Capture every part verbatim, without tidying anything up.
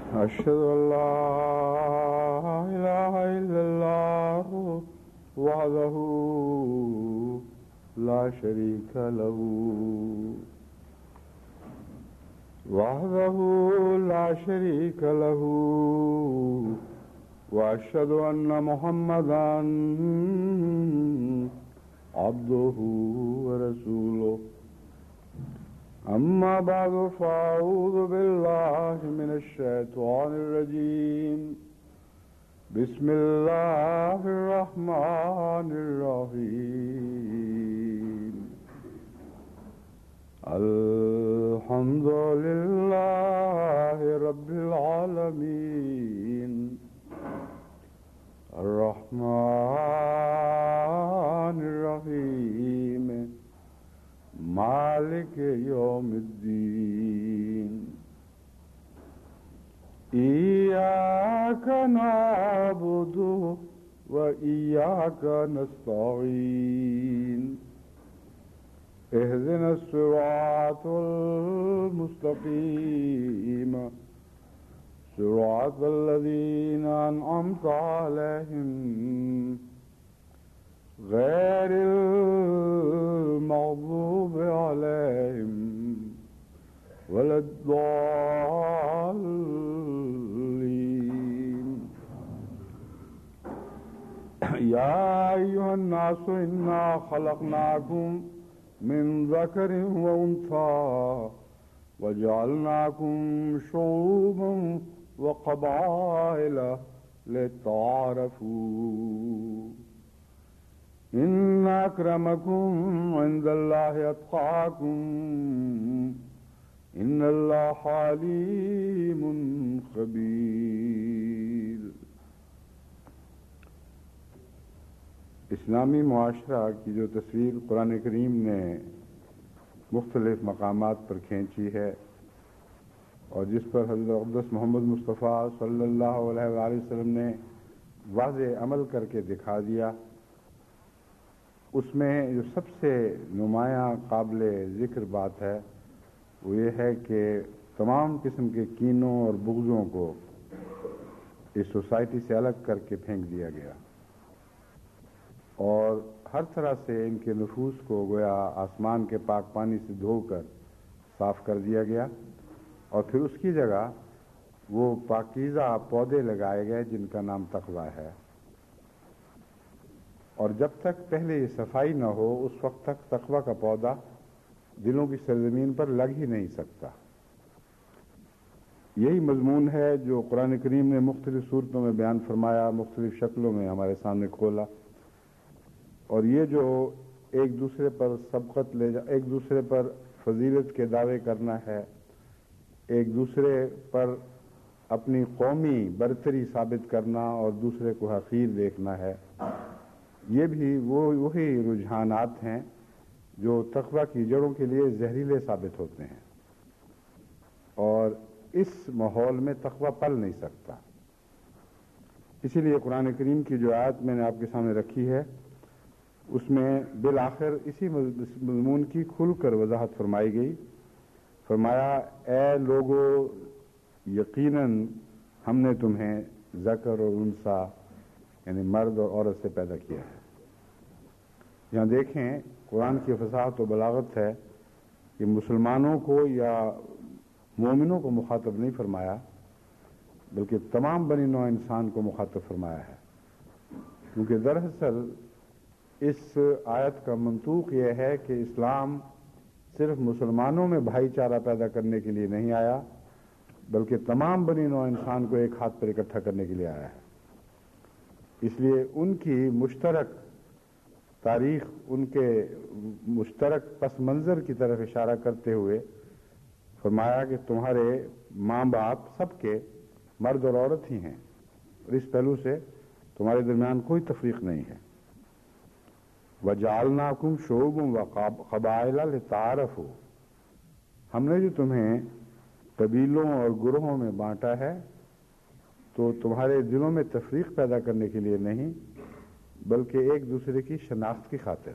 أشهد أن لا إله إلا الله وحده لا شريك له وحده لا شريك له وأشهد أن محمدا عبده ورسوله أما بعد فأعوذ بالله من الشيطان الرجيم بسم الله الرحمن الرحيم الحمد لله رب العالمين الرحمن الرحيم مالك يوم الدين إياك نعبد وإياك نستعين اهدنا الصراط المستقيم صراط الذين أنعمت عليهم غير المغضوب عليهم ولا الضالين يا أيها الناس إنا خلقناكم من ذكر وأنثى وجعلناكم شعوبا وقبائل لتعارفوا إن أكرمكم عند الله أتقاكم إن الله عليم خبير. اسلامی معاشرہ کی جو تصویر قرآن کریم نے مختلف مقامات پر کھینچی ہے اور جس پر حضرت اقدس محمد مصطفیٰ صلی اللہ علیہ وآلہ وسلم نے واضح عمل کر کے دکھا دیا، اس میں جو سب سے نمایاں قابل ذکر بات ہے وہ یہ ہے کہ تمام قسم کے کینوں اور بغضوں کو اس سوسائٹی سے الگ کر کے پھینک دیا گیا اور ہر طرح سے ان کے نفوس کو گویا آسمان کے پاک پانی سے دھو کر صاف کر دیا گیا اور پھر اس کی جگہ وہ پاکیزہ پودے لگائے گئے جن کا نام تقویٰ ہے، اور جب تک پہلے یہ صفائی نہ ہو اس وقت تک تقویٰ کا پودا دلوں کی سرزمین پر لگ ہی نہیں سکتا۔ یہی مضمون ہے جو قرآن کریم نے مختلف صورتوں میں بیان فرمایا، مختلف شکلوں میں ہمارے سامنے کھولا، اور یہ جو ایک دوسرے پر سبقت لے جا ایک دوسرے پر فضیلت کے دعوے کرنا ہے، ایک دوسرے پر اپنی قومی برتری ثابت کرنا اور دوسرے کو حقیر دیکھنا ہے، یہ بھی وہ وہی رجحانات ہیں جو تقویٰ کی جڑوں کے لیے زہریلے ثابت ہوتے ہیں، اور اس ماحول میں تقویٰ پل نہیں سکتا۔ اسی لیے قرآن کریم کی جو آیت میں نے آپ کے سامنے رکھی ہے اس میں بالآخر اسی مضمون کی کھل کر وضاحت فرمائی گئی۔ فرمایا، اے لوگو، یقیناً ہم نے تمہیں ذکر اور انثیٰ یعنی مرد اور عورت سے پیدا کیا ہے۔ یہاں دیکھیں قرآن کی فصاحت و بلاغت ہے کہ مسلمانوں کو یا مومنوں کو مخاطب نہیں فرمایا بلکہ تمام بنی نوع انسان کو مخاطب فرمایا ہے، کیونکہ دراصل اس آیت کا منطوق یہ ہے کہ اسلام صرف مسلمانوں میں بھائی چارہ پیدا کرنے کے لیے نہیں آیا بلکہ تمام بنی نوع انسان کو ایک ہاتھ پر اکٹھا کرنے کے لیے آیا ہے۔ اس لیے ان کی مشترک تاریخ، ان کے مشترک پس منظر کی طرف اشارہ کرتے ہوئے فرمایا کہ تمہارے ماں باپ سب کے مرد اور عورت ہی ہیں، اور اس پہلو سے تمہارے درمیان کوئی تفریق نہیں ہے۔ وَجَعَلْنَاكُمْ شُعُوبًا وَقَبَائِلَ لِتَعَارَفُوا، ہم نے جو تمہیں قبیلوں اور گروہوں میں بانٹا ہے تو تمہارے دلوں میں تفریق پیدا کرنے کے لیے نہیں بلکہ ایک دوسرے کی شناخت کی خاطر۔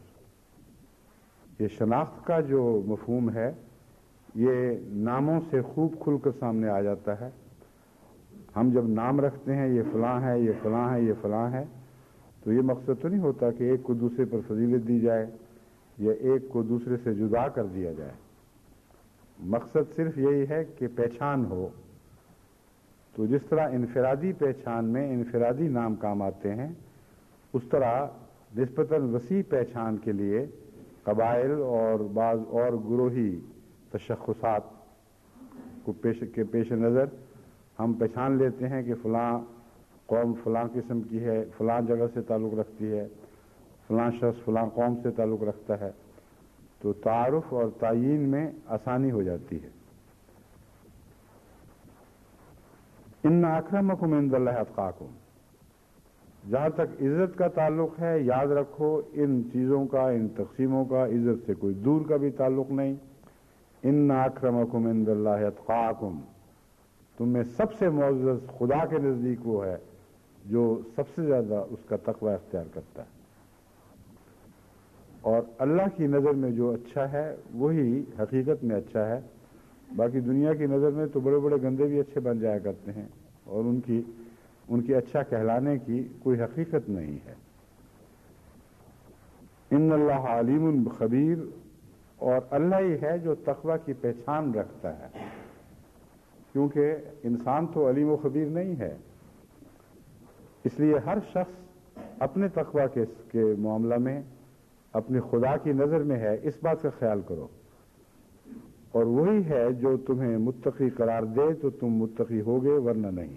یہ شناخت کا جو مفہوم ہے یہ ناموں سے خوب کھل کر سامنے آ جاتا ہے، ہم جب نام رکھتے ہیں یہ فلاں ہے یہ فلاں ہے یہ فلاں ہے تو یہ مقصد تو نہیں ہوتا کہ ایک کو دوسرے پر فضیلت دی جائے یا ایک کو دوسرے سے جدا کر دیا جائے. مقصد صرف یہی ہے کہ پہچان ہو. تو جس طرح انفرادی پہچان میں انفرادی نام کام آتے ہیں اس طرح نسبتاً وسیع پہچان کے لیے قبائل اور بعض اور گروہی تشخصات کو پیش کے پیش نظر ہم پہچان لیتے ہیں کہ فلاں قوم فلاں قسم کی ہے، فلاں جگہ سے تعلق رکھتی ہے، فلاں شخص فلاں قوم سے تعلق رکھتا ہے. تو تعارف اور تعیین میں آسانی ہو جاتی ہے. ان اکرمکم عند اللہ اتقاکم. جہاں تک عزت کا تعلق ہے یاد رکھو ان چیزوں کا، ان تقسیموں کا عزت سے کوئی دور کا بھی تعلق نہیں. ان اکرمکم عند اللہ اتقاکم. تم میں سب سے معزز خدا کے نزدیک وہ ہے جو سب سے زیادہ اس کا تقوی اختیار کرتا ہے. اور اللہ کی نظر میں جو اچھا ہے وہی حقیقت میں اچھا ہے. باقی دنیا کی نظر میں تو بڑے بڑے گندے بھی اچھے بن جایا کرتے ہیں اور ان کی ان کی اچھا کہلانے کی کوئی حقیقت نہیں ہے. ان اللہ علیم خبیر. اور اللہ ہی ہے جو تقوی کی پہچان رکھتا ہے، کیونکہ انسان تو علیم و خبیر نہیں ہے. اس لیے ہر شخص اپنے تقوی کے کے معاملہ میں اپنے خدا کی نظر میں ہے، اس بات کا خیال کرو. اور وہی ہے جو تمہیں متقی قرار دے تو تم متقی ہوگے ورنہ نہیں.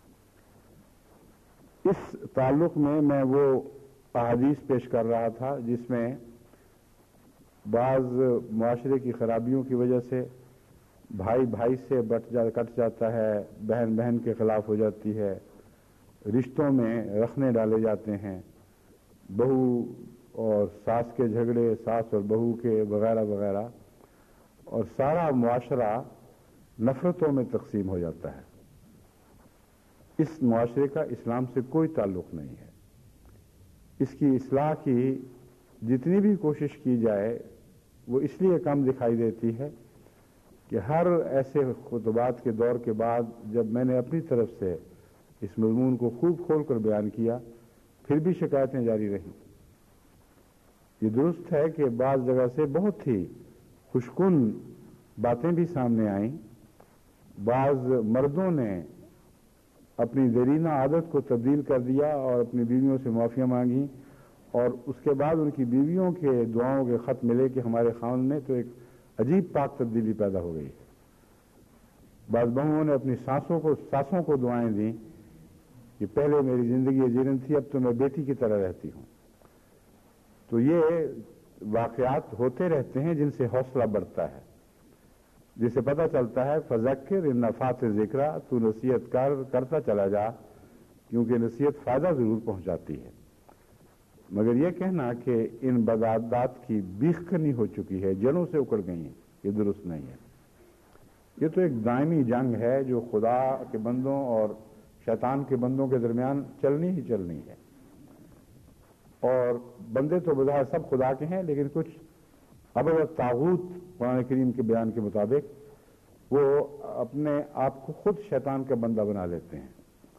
اس تعلق میں میں وہ احادیث پیش کر رہا تھا جس میں بعض معاشرے کی خرابیوں کی وجہ سے بھائی بھائی سے بٹ جا کٹ جاتا ہے، بہن بہن کے خلاف ہو جاتی ہے، رشتوں میں رخنے ڈالے جاتے ہیں، بہو اور ساس کے جھگڑے، ساس اور بہو کے وغیرہ وغیرہ، اور سارا معاشرہ نفرتوں میں تقسیم ہو جاتا ہے. اس معاشرے کا اسلام سے کوئی تعلق نہیں ہے. اس کی اصلاح کی جتنی بھی کوشش کی جائے وہ اس لیے کم دکھائی دیتی ہے کہ ہر ایسے خطبات کے دور کے بعد جب میں نے اپنی طرف سے اس مضمون کو خوب کھول کر بیان کیا پھر بھی شکایتیں جاری رہیں. یہ درست ہے کہ بعض جگہ سے بہت ہی خوشکن باتیں بھی سامنے آئیں. بعض مردوں نے اپنی دیرینہ عادت کو تبدیل کر دیا اور اپنی بیویوں سے معافیاں مانگیں اور اس کے بعد ان کی بیویوں کے دعاؤں کے خط ملے کہ ہمارے خاوند میں تو ایک عجیب پاک تبدیلی پیدا ہو گئی. بعض بہوؤں نے اپنی ساسوں کو ساسوں کو دعائیں دیں کہ پہلے میری زندگی جیرن تھی اب تو میں بیٹی کی طرح رہتی ہوں. تو یہ واقعات ہوتے رہتے ہیں جن سے حوصلہ بڑھتا ہے، جس سے پتہ چلتا ہے فذکر ان نفعت ذکرہ، تو نصیحت کر کرتا چلا جا کیونکہ نصیحت فائدہ ضرور پہنچاتی ہے. مگر یہ کہنا کہ ان بدعات کی بیخ کنی ہو چکی ہے، جڑوں سے اکڑ گئی ہیں، یہ درست نہیں ہے. یہ تو ایک دائمی جنگ ہے جو خدا کے بندوں اور شیطان کے بندوں کے درمیان چلنی ہی چلنی ہے. اور بندے تو بظاہر سب خدا کے ہیں لیکن کچھ ابد طاغوت قرآن کریم کے بیان کے مطابق وہ اپنے آپ کو خود شیطان کا بندہ بنا لیتے ہیں.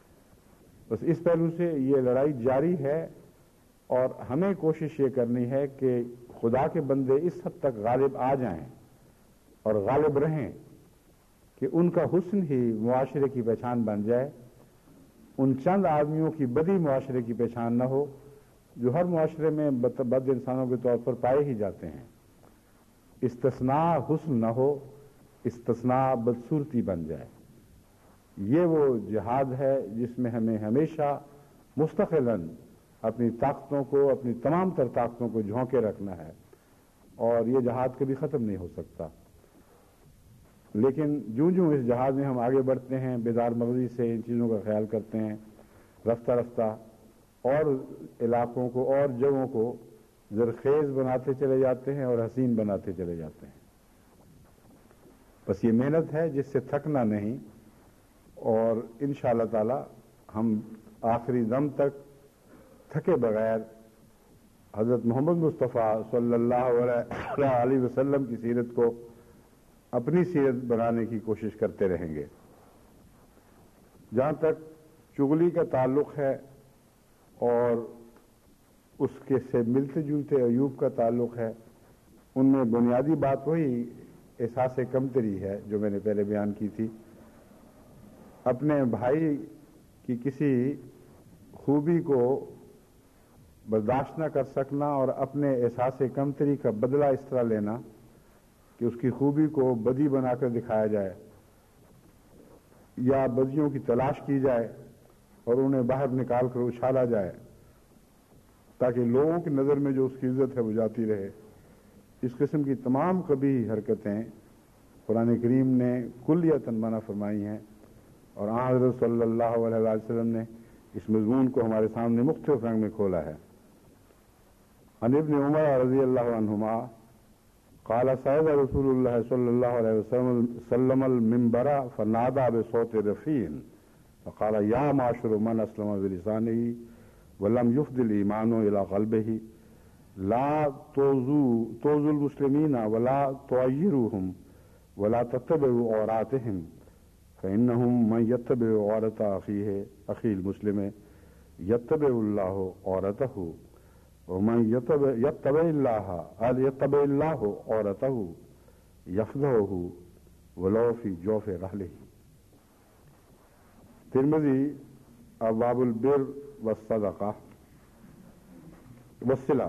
بس اس پہلو سے یہ لڑائی جاری ہے اور ہمیں کوشش یہ کرنی ہے کہ خدا کے بندے اس حد تک غالب آ جائیں اور غالب رہیں کہ ان کا حسن ہی معاشرے کی پہچان بن جائے. ان چند آدمیوں کی بدی معاشرے کی پہچان نہ ہو جو ہر معاشرے میں بد انسانوں کے طور پر پائے ہی جاتے ہیں. استثناء حسن نہ ہو، استثناء بدصورتی بن جائے. یہ وہ جہاد ہے جس میں ہمیں ہمیشہ مستقلاً اپنی طاقتوں کو، اپنی تمام تر طاقتوں کو جھونکے رکھنا ہے اور یہ جہاد کبھی ختم نہیں ہو سکتا. لیکن جوں جوں اس جہاد میں ہم آگے بڑھتے ہیں بیدار مغزی سے ان چیزوں کا خیال کرتے ہیں، رفتہ رفتہ اور علاقوں کو اور جگہوں کو زرخیز بناتے چلے جاتے ہیں اور حسین بناتے چلے جاتے ہیں. بس یہ محنت ہے جس سے تھکنا نہیں اور انشاءاللہ تعالی ہم آخری دم تک تھکے بغیر حضرت محمد مصطفیٰ صلی اللہ علیہ وسلم کی سیرت کو اپنی سیرت بنانے کی کوشش کرتے رہیں گے. جہاں تک چغلی کا تعلق ہے اور اس کے سے ملتے جلتے ایوب کا تعلق ہے، ان میں بنیادی بات وہی احساس کمتری ہے جو میں نے پہلے بیان کی تھی۔ اپنے بھائی کی کسی خوبی کو برداشت نہ کر سکنا اور اپنے احساس کمتری کا بدلہ اس طرح لینا کہ اس کی خوبی کو بدی بنا کر دکھایا جائے یا بدیوں کی تلاش کی جائے اور انہیں باہر نکال کر اچھالا جائے تاکہ لوگوں کی نظر میں جو اس کی عزت ہے وہ جاتی رہے، اس قسم کی تمام قبیح حرکتیں قرآن کریم نے کلیتاً منع فرمائی ہیں، اور آن حضرت صلی اللہ علیہ وسلم نے اس مضمون کو ہمارے سامنے مختلف رنگ میں کھولا ہے۔ عن ابن عمر رضی اللہ عنہما قال صعد رسول اللہ صلی اللہ علیہ وسلم المنبر فنادى بصوت رفيع فقال يا معشر من اسلم بلسانه ولم يفض الايمان الى قلبه لا توزوا توزوا المسلمين ولا تعيروهم ولا تتبعوا عوراتهم فانهم من يتبع عورة اخيه اخي المسلم يتبع الله عورته ومن يتبع يتبع الله يتبع الله عورته يفضحه ولو في جوف رحله۔ ترمذی ابواب البر والصدقہ والصلہ،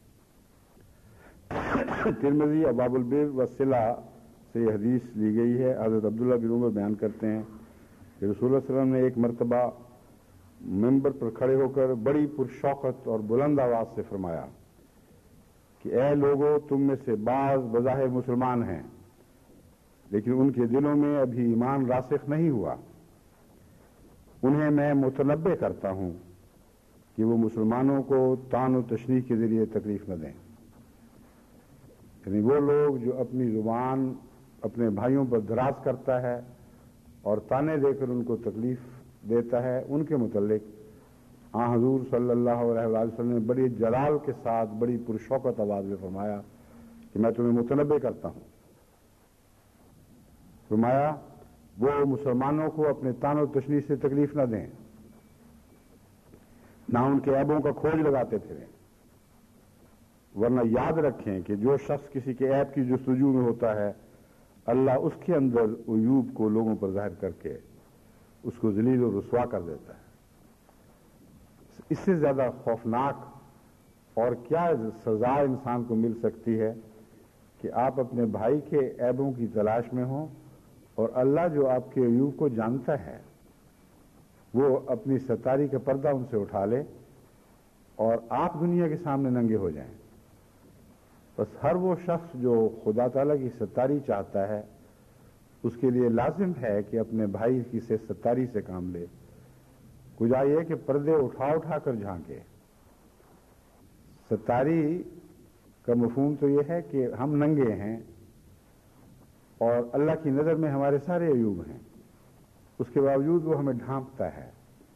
ترمذی ابواب البر والصلہ سے یہ حدیث لی گئی ہے۔ حضرت عبداللہ بن عمر بیان کرتے ہیں کہ رسول اللہ صلی اللہ علیہ وسلم نے ایک مرتبہ ممبر پر کھڑے ہو کر بڑی پرشوقت اور بلند آواز سے فرمایا کہ اے لوگو، تم میں سے بعض بظاہر مسلمان ہیں لیکن ان کے دلوں میں ابھی ایمان راسخ نہیں ہوا، انہیں میں متنبہ کرتا ہوں کہ وہ مسلمانوں کو طعن و تشنیع کے ذریعے تکلیف نہ دیں۔ یعنی وہ لوگ جو اپنی زبان اپنے بھائیوں پر دراز کرتا ہے اور طعنے دے کر ان کو تکلیف دیتا ہے، ان کے متعلق آن حضور صلی اللہ علیہ وسلم نے بڑی جلال کے ساتھ بڑی پرشوقت آواز میں فرمایا کہ میں تمہیں متنبہ کرتا ہوں۔ فرمایا وہ مسلمانوں کو اپنے طعن و تشنیع سے تکلیف نہ دیں، نہ ان کے عیبوں کا کھوج لگاتے پھریں، ورنہ یاد رکھیں کہ جو شخص کسی کے عیب کی جستجو میں ہوتا ہے، اللہ اس کے اندر عیوب کو لوگوں پر ظاہر کر کے اس کو ذلیل و رسوا کر دیتا ہے۔ اس سے زیادہ خوفناک اور کیا سزا انسان کو مل سکتی ہے کہ آپ اپنے بھائی کے عیبوں کی تلاش میں ہوں اور اللہ جو آپ کے عیوب کو جانتا ہے وہ اپنی ستاری کا پردہ ان سے اٹھا لے اور آپ دنیا کے سامنے ننگے ہو جائیں۔ بس ہر وہ شخص جو خدا تعالیٰ کی ستاری چاہتا ہے اس کے لیے لازم ہے کہ اپنے بھائی کی سے ستاری سے کام لے۔ کچھ یہ کہ پردے اٹھا اٹھا کر جھانکے۔ ستاری کا مفہوم تو یہ ہے کہ ہم ننگے ہیں اور اللہ کی نظر میں ہمارے سارے عیوب ہیں، اس کے باوجود وہ ہمیں ڈھانپتا ہے۔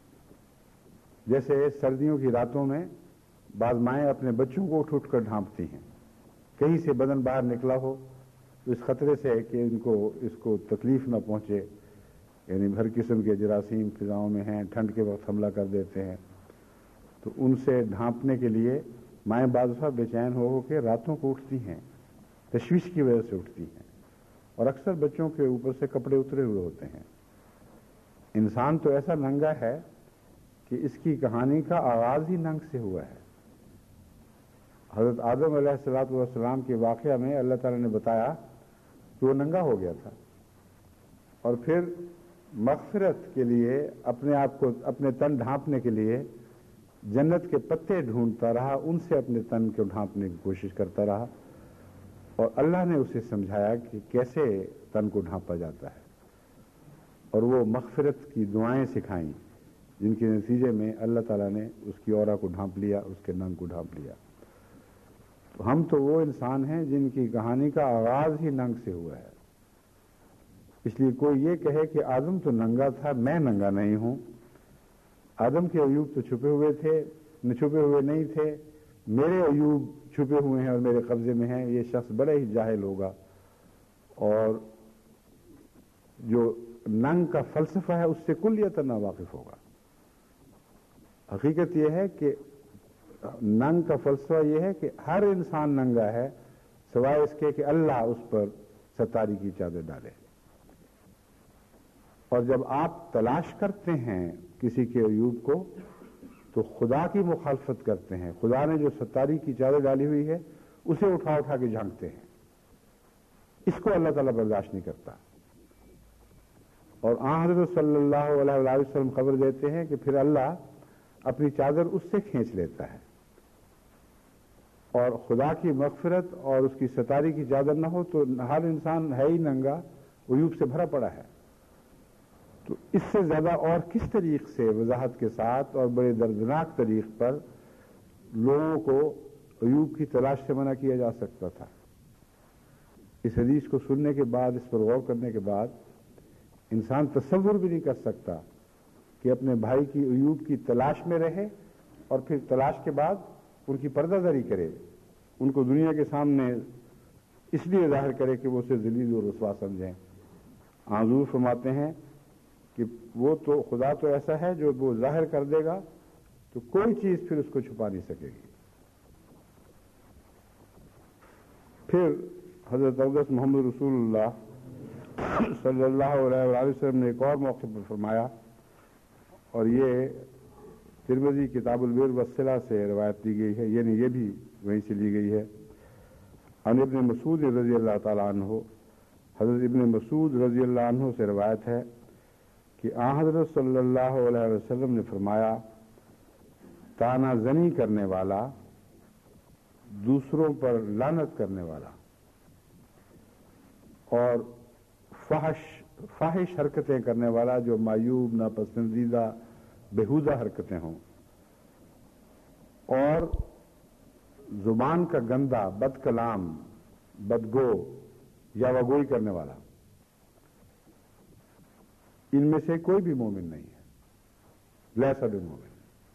جیسے سردیوں کی راتوں میں بعض مائیں اپنے بچوں کو اٹھ اٹھ کر ڈھانپتی ہیں، کہیں سے بدن باہر نکلا ہو تو اس خطرے سے کہ ان کو اس کو تکلیف نہ پہنچے، یعنی ہر قسم کے جراثیم فضاؤں میں ہیں، ٹھنڈ کے وقت حملہ کر دیتے ہیں، تو ان سے ڈھانپنے کے لیے مائیں بعض دفعہ بے چین ہو ہو کے راتوں کو اٹھتی ہیں، تشویش کی وجہ سے اٹھتی ہیں، اور اکثر بچوں کے اوپر سے کپڑے اترے ہوئے ہوتے ہیں۔ انسان تو ایسا ننگا ہے کہ اس کی کہانی کا آغاز ہی ننگ سے ہوا ہے۔ حضرت آدم علیہ الصلوۃ والسلام کے واقعہ میں اللہ تعالیٰ نے بتایا کہ وہ ننگا ہو گیا تھا، اور پھر مغفرت کے لیے اپنے آپ کو اپنے تن ڈھانپنے کے لیے جنت کے پتے ڈھونڈتا رہا، ان سے اپنے تن کو ڈھانپنے کی کوشش کرتا رہا، اور اللہ نے اسے سمجھایا کہ کیسے تن کو ڈھانپا جاتا ہے، اور وہ مغفرت کی دعائیں سکھائیں جن کے نتیجے میں اللہ تعالیٰ نے اس کی عورا کو ڈھانپ لیا، اس کے ننگ کو ڈھانپ لیا۔ تو ہم تو وہ انسان ہیں جن کی کہانی کا آغاز ہی ننگ سے ہوا ہے۔ اس لیے کوئی یہ کہے کہ آدم تو ننگا تھا، میں ننگا نہیں ہوں، آدم کے عیوب تو چھپے ہوئے تھے، نہ چھپے ہوئے نہیں تھے، میرے عیوب چھپے ہوئے ہیں اور میرے قبضے میں ہیں، یہ شخص بڑے ہی جاہل ہوگا، اور جو ننگ کا فلسفہ ہے اس سے کلیتاً ناواقف ہوگا۔ حقیقت یہ ہے کہ ننگ کا فلسفہ یہ ہے کہ ہر انسان ننگا ہے سوائے اس کے کہ اللہ اس پر ستاری کی چادر ڈالے، اور جب آپ تلاش کرتے ہیں کسی کے عیوب کو تو خدا کی مخالفت کرتے ہیں، خدا نے جو ستاری کی چادر ڈالی ہوئی ہے اسے اٹھا اٹھا کے جھانکتے ہیں، اس کو اللہ تعالیٰ برداشت نہیں کرتا۔ اور آن حضرت صلی اللہ علیہ وآلہ وسلم خبر دیتے ہیں کہ پھر اللہ اپنی چادر اس سے کھینچ لیتا ہے، اور خدا کی مغفرت اور اس کی ستاری کی چادر نہ ہو تو ہر انسان ہے ہی ننگا، عیوب سے بھرا پڑا ہے۔ تو اس سے زیادہ اور کس طریق سے وضاحت کے ساتھ اور بڑے دردناک طریق پر لوگوں کو عیوب کی تلاش سے منع کیا جا سکتا تھا۔ اس حدیث کو سننے کے بعد، اس پر غور کرنے کے بعد انسان تصور بھی نہیں کر سکتا کہ اپنے بھائی کی عیوب کی تلاش میں رہے اور پھر تلاش کے بعد ان کی پردہ داری کرے، ان کو دنیا کے سامنے اس لیے ظاہر کرے کہ وہ اسے ذلیل اور رسوا سمجھیں۔ حضور فرماتے ہیں کہ وہ تو خدا تو ایسا ہے جو وہ ظاہر کر دے گا تو کوئی چیز پھر اس کو چھپا نہیں سکے گی۔ پھر حضرت اقدس محمد رسول اللہ صلی اللہ علیہ وآلہ وسلم نے ایک اور موقع پر فرمایا، اور یہ ترمذی کتاب البر والصلہ سے روایت دی گئی ہے، یعنی یہ بھی وہیں سے لی گئی ہے۔ عن ابن مسعود رضی اللہ تعالیٰ عنہ، حضرت ابن مسعود رضی اللہ عنہ سے روایت ہے کہ آن حضرت صلی اللہ علیہ وسلم نے فرمایا، تانا زنی کرنے والا، دوسروں پر لعنت کرنے والا اور فحش فاحش حرکتیں کرنے والا، جو معیوب، ناپسندیدہ، بےہودہ حرکتیں ہوں، اور زبان کا گندا، بد کلام، بدگو یا وگوئی کرنے والا، ان میں سے کوئی بھی مومن نہیں ہے، لیس بمومن۔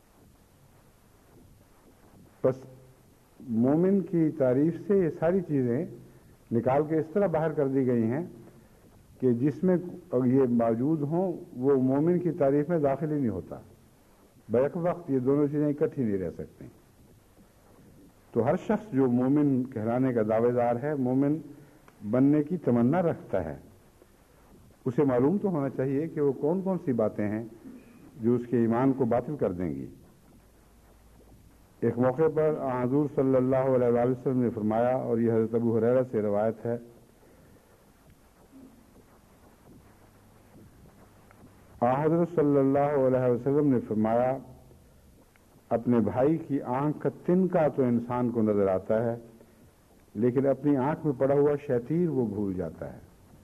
بس مومن کی تعریف سے یہ ساری چیزیں نکال کے اس طرح باہر کر دی گئی ہیں کہ جس میں یہ موجود ہوں وہ مومن کی تعریف میں داخل ہی نہیں ہوتا، بیک وقت یہ دونوں چیزیں اکٹھی نہیں رہ سکتی۔ تو ہر شخص جو مومن کہلانے کا دعوے دار ہے، مومن بننے کی تمنا رکھتا ہے، اسے معلوم تو ہونا چاہیے کہ وہ کون کون سی باتیں ہیں جو اس کے ایمان کو باطل کر دیں گی۔ ایک موقع پر حضور صلی اللہ علیہ وآلہ وسلم نے فرمایا، اور یہ حضرت ابو ہریرہ سے روایت ہے، حضرت صلی اللہ علیہ وسلم نے فرمایا، اپنے بھائی کی آنکھ کا تنکا تو انسان کو نظر آتا ہے، لیکن اپنی آنکھ میں پڑا ہوا شیطیر وہ بھول جاتا ہے۔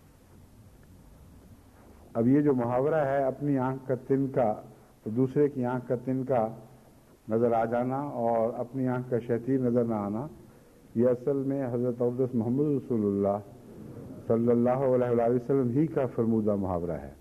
اب یہ جو محاورہ ہے، اپنی آنکھ کا تنکا تو دوسرے کی آنکھ کا تنکا نظر آ جانا اور اپنی آنکھ کا شیطیر نظر نہ آنا، یہ اصل میں حضرت اقدس محمد رسول اللہ صلی اللہ علیہ وآلہ وسلم ہی کا فرمودہ محاورہ ہے۔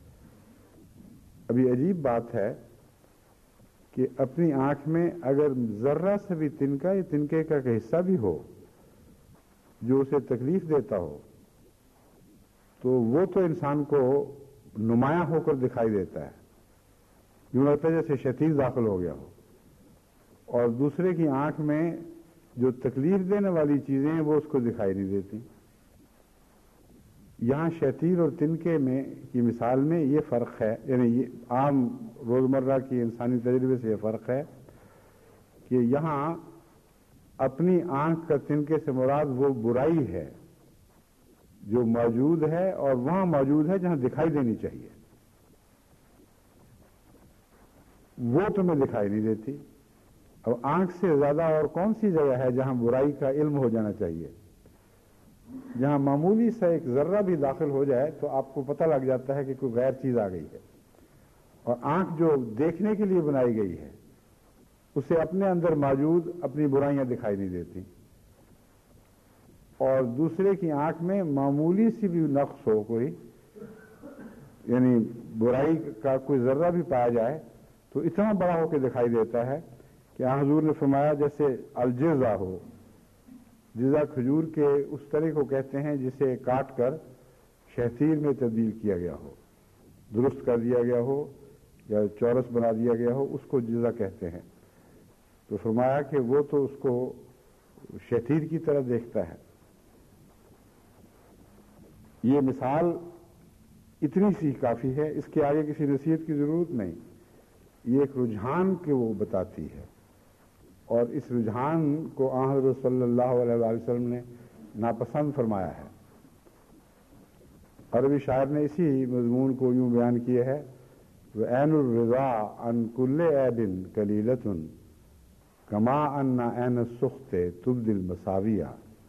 ابھی عجیب بات ہے کہ اپنی آنکھ میں اگر ذرہ سے بھی تنکا یا تنکے کا حصہ بھی ہو جو اسے تکلیف دیتا ہو، تو وہ تو انسان کو نمایاں ہو کر دکھائی دیتا ہے، یوں لگتا ہے جیسے شیطین داخل ہو گیا ہو، اور دوسرے کی آنکھ میں جو تکلیف دینے والی چیزیں ہیں وہ اس کو دکھائی نہیں دیتی۔ یہاں شیطین اور تنکے میں کی مثال میں یہ فرق ہے، یعنی یہ عام روزمرہ کی انسانی تجربے سے یہ فرق ہے کہ یہاں اپنی آنکھ کا تنکے سے مراد وہ برائی ہے جو موجود ہے، اور وہاں موجود ہے جہاں دکھائی دینی چاہیے، وہ تمہیں دکھائی نہیں دیتی۔ اب آنکھ سے زیادہ اور کون سی جگہ ہے جہاں برائی کا علم ہو جانا چاہیے؟ جہاں معمولی سا ایک ذرہ بھی داخل ہو جائے تو آپ کو پتہ لگ جاتا ہے کہ کوئی غیر چیز آ گئی ہے، اور آنکھ جو دیکھنے کے لیے بنائی گئی ہے اسے اپنے اندر موجود اپنی برائیاں دکھائی نہیں دیتی، اور دوسرے کی آنکھ میں معمولی سی بھی نقص ہو کوئی، یعنی برائی کا کوئی ذرہ بھی پایا جائے تو اتنا بڑا ہو کے دکھائی دیتا ہے کہ حضور نے فرمایا جیسے الجزا ہو۔ جزا کھجور کے اس طرح کو کہتے ہیں جسے کاٹ کر شہتیر میں تبدیل کیا گیا ہو، درست کر دیا گیا ہو یا چورس بنا دیا گیا ہو، اس کو جزا کہتے ہیں۔ تو فرمایا کہ وہ تو اس کو شتیر کی طرح دیکھتا ہے۔ یہ مثال اتنی سی کافی ہے، اس کے آگے کسی نصیحت کی ضرورت نہیں۔ یہ ایک رجحان کے وہ بتاتی ہے، اور اس رجحان کو آن حضرت صلی اللہ علیہ وآلہ وسلم نے ناپسند فرمایا ہے۔ عربی شاعر نے اسی مضمون کو یوں بیان کیا ہے، وَعَيْنُ الرِّضَا عَنْ كُلِّ عَيْبٍ قَلِيلَةٌ كَمَا أَنَّ عَيْنَ السُّخْطِ تُبْدِي الْمَسَاوِيَ،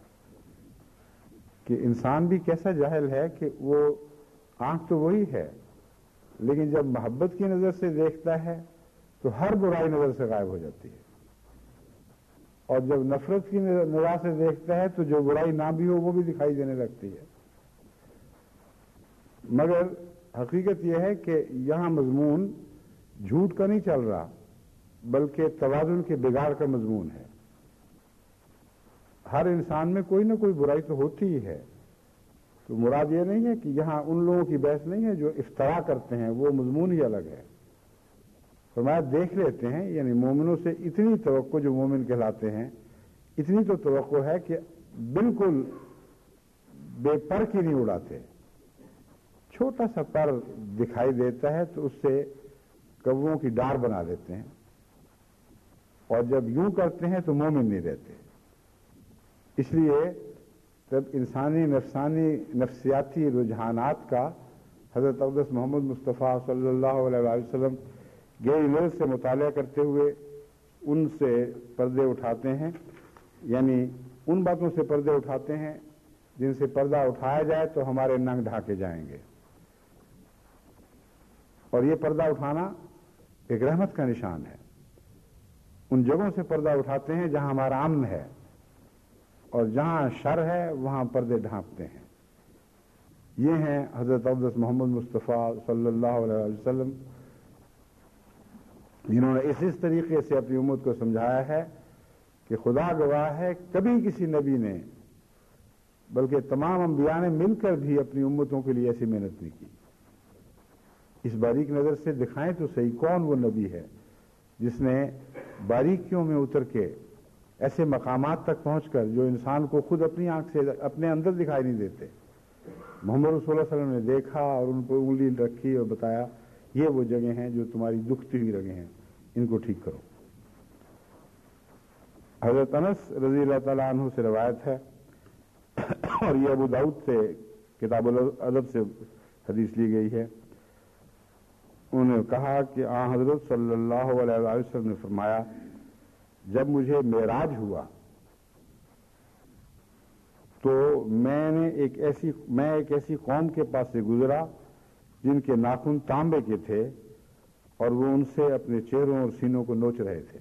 کہ انسان بھی کیسا جاہل ہے کہ وہ آنکھ تو وہی ہے، لیکن جب محبت کی نظر سے دیکھتا ہے تو ہر برائی نظر سے غائب ہو جاتی ہے، اور جب نفرت کی نظر سے دیکھتا ہے تو جو برائی نہ بھی ہو وہ بھی دکھائی دینے لگتی ہے۔ مگر حقیقت یہ ہے کہ یہاں مضمون جھوٹ کا نہیں چل رہا، بلکہ توازن کے بگاڑ کا مضمون ہے۔ ہر انسان میں کوئی نہ کوئی برائی تو ہوتی ہی ہے، تو مراد یہ نہیں ہے کہ یہاں ان لوگوں کی بحث نہیں ہے جو افترا کرتے ہیں، وہ مضمون ہی الگ ہے۔ فرمایا دیکھ لیتے ہیں، یعنی مومنوں سے اتنی توقع، جو مومن کہلاتے ہیں اتنی تو توقع ہے کہ بالکل بے پر کی نہیں اڑاتے۔ چھوٹا سا پر دکھائی دیتا ہے تو اس سے کووں کی ڈار بنا دیتے ہیں، اور جب یوں کرتے ہیں تو مومن نہیں رہتے۔ اس لیے جب انسانی نفسانی نفسیاتی رجحانات کا حضرت اقدس محمد مصطفیٰ صلی اللہ علیہ وآلہ وسلم گہری نظر سے مطالعہ کرتے ہوئے ان سے پردے اٹھاتے ہیں، یعنی ان باتوں سے پردے اٹھاتے ہیں جن سے پردہ اٹھایا جائے تو ہمارے ننگ ڈھانکے جائیں گے، اور یہ پردہ اٹھانا ایک رحمت کا نشان ہے۔ ان جگہوں سے پردہ اٹھاتے ہیں جہاں ہمارا امن ہے، اور جہاں شر ہے وہاں پردے ڈھانپتے ہیں۔ یہ ہیں حضرت اقدس محمد مصطفیٰ صلی اللہ علیہ وسلم، جنہوں نے اس اس طریقے سے اپنی امت کو سمجھایا ہے کہ خدا گواہ ہے کبھی کسی نبی نے، بلکہ تمام انبیاء نے مل کر بھی اپنی امتوں کے لیے ایسی محنت نہیں کی۔ اس باریک نظر سے دکھائیں تو صحیح کون وہ نبی ہے جس نے باریکیوں میں اتر کے ایسے مقامات تک پہنچ کر جو انسان کو خود اپنی آنکھ سے اپنے اندر دکھائی نہیں دیتے، محمد رسول اللہ صلی اللہ علیہ وسلم نے دیکھا اور ان پر انگلی رکھی اور بتایا یہ وہ جگہ ہیں جو تمہاری دکھتی ہوئی رگیں ہیں، ان کو ٹھیک کرو۔ حضرت انس رضی اللہ تعالیٰ عنہ سے روایت ہے، اور یہ ابو داؤد سے کتاب الادب سے حدیث لی گئی ہے، انہوں نے کہا کہ آن حضرت صلی اللہ علیہ وسلم نے فرمایا جب مجھے معراج ہوا تو میں نے ایک ایسی میں ایک ایسی قوم کے پاس سے گزرا جن کے ناخن تانبے کے تھے اور وہ ان سے اپنے چہروں اور سینوں کو نوچ رہے تھے۔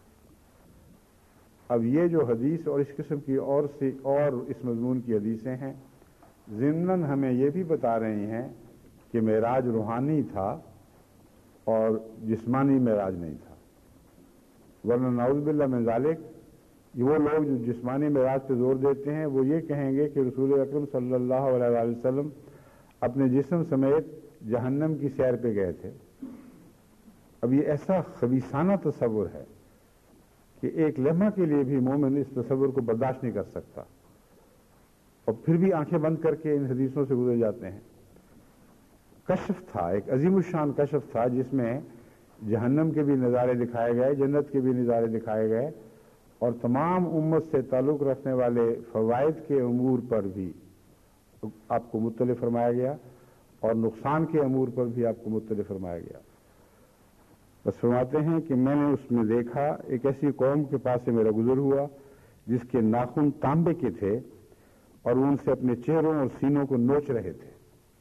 اب یہ جو حدیث اور اس قسم کی اور سی اور اس مضمون کی حدیثیں ہیں ضمناً ہمیں یہ بھی بتا رہی ہیں کہ معراج روحانی تھا اور جسمانی معراج نہیں تھا، ورنہ نعوذ باللہ من ذالک وہ لوگ جو جسمانی معراج پہ زور دیتے ہیں وہ یہ کہیں گے کہ رسول اکرم صلی اللہ علیہ وآلہ وسلم اپنے جسم سمیت جہنم کی سیر پہ گئے تھے۔ اب یہ ایسا خبیثانہ تصور ہے کہ ایک لمحہ کے لیے بھی مومن اس تصور کو برداشت نہیں کر سکتا، اور پھر بھی آنکھیں بند کر کے ان حدیثوں سے گزر جاتے ہیں۔ کشف تھا، ایک عظیم الشان کشف تھا جس میں جہنم کے بھی نظارے دکھائے گئے، جنت کے بھی نظارے دکھائے گئے، اور تمام امت سے تعلق رکھنے والے فوائد کے امور پر بھی آپ کو مطلع فرمایا گیا، اور نقصان کے امور پر بھی آپ کو مطلع فرمایا گیا۔ بس فرماتے ہیں کہ میں نے اس میں دیکھا ایک ایسی قوم کے پاس سے میرا گزر ہوا جس کے ناخن تانبے کے تھے اور وہ ان سے اپنے چہروں اور سینوں کو نوچ رہے تھے۔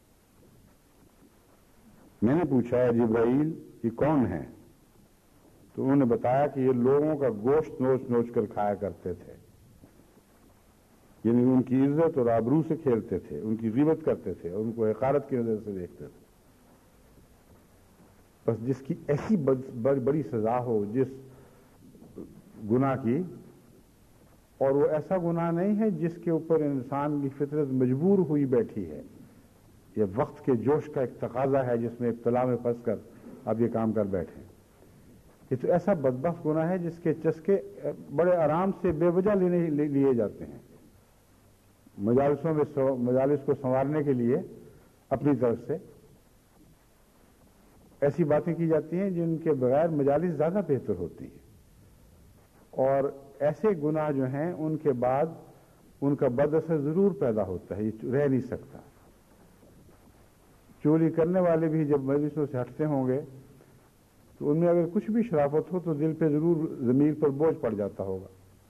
میں نے پوچھا جبرائیل یہ کون ہیں؟ تو انہوں نے بتایا کہ یہ لوگوں کا گوشت نوچ نوچ کر کھایا کرتے تھے، یعنی ان کی عزت اور آبرو سے کھیلتے تھے، ان کی غیبت کرتے تھے اور ان کو حقارت کی نظر سے دیکھتے تھے۔ بس جس کی ایسی بڑی سزا ہو جس گناہ کی، اور وہ ایسا گناہ نہیں ہے جس کے اوپر انسان کی فطرت مجبور ہوئی بیٹھی ہے، یہ وقت کے جوش کا ایک تقاضا ہے جس میں ابتلا میں پھنس کر آپ یہ کام کر بیٹھے. یہ تو ایسا بدبخت گناہ ہے جس کے چسکے بڑے آرام سے بے وجہ لینے لیے جاتے ہیں. مجالسوں میں مجالس کو سنوارنے کے لیے اپنی طرف سے ایسی باتیں کی جاتی ہیں جن کے بغیر مجالس زیادہ بہتر ہوتی ہیں. اور ایسے گناہ جو ہیں ان کے بعد ان کا بد اثر ضرور پیدا ہوتا ہے, یہ رہ نہیں سکتا. چوری کرنے والے بھی جب مجلسوں سے ہٹتے ہوں گے تو ان میں اگر کچھ بھی شرافت ہو تو دل پہ ضرور ضمیر پر بوجھ پڑ جاتا ہوگا.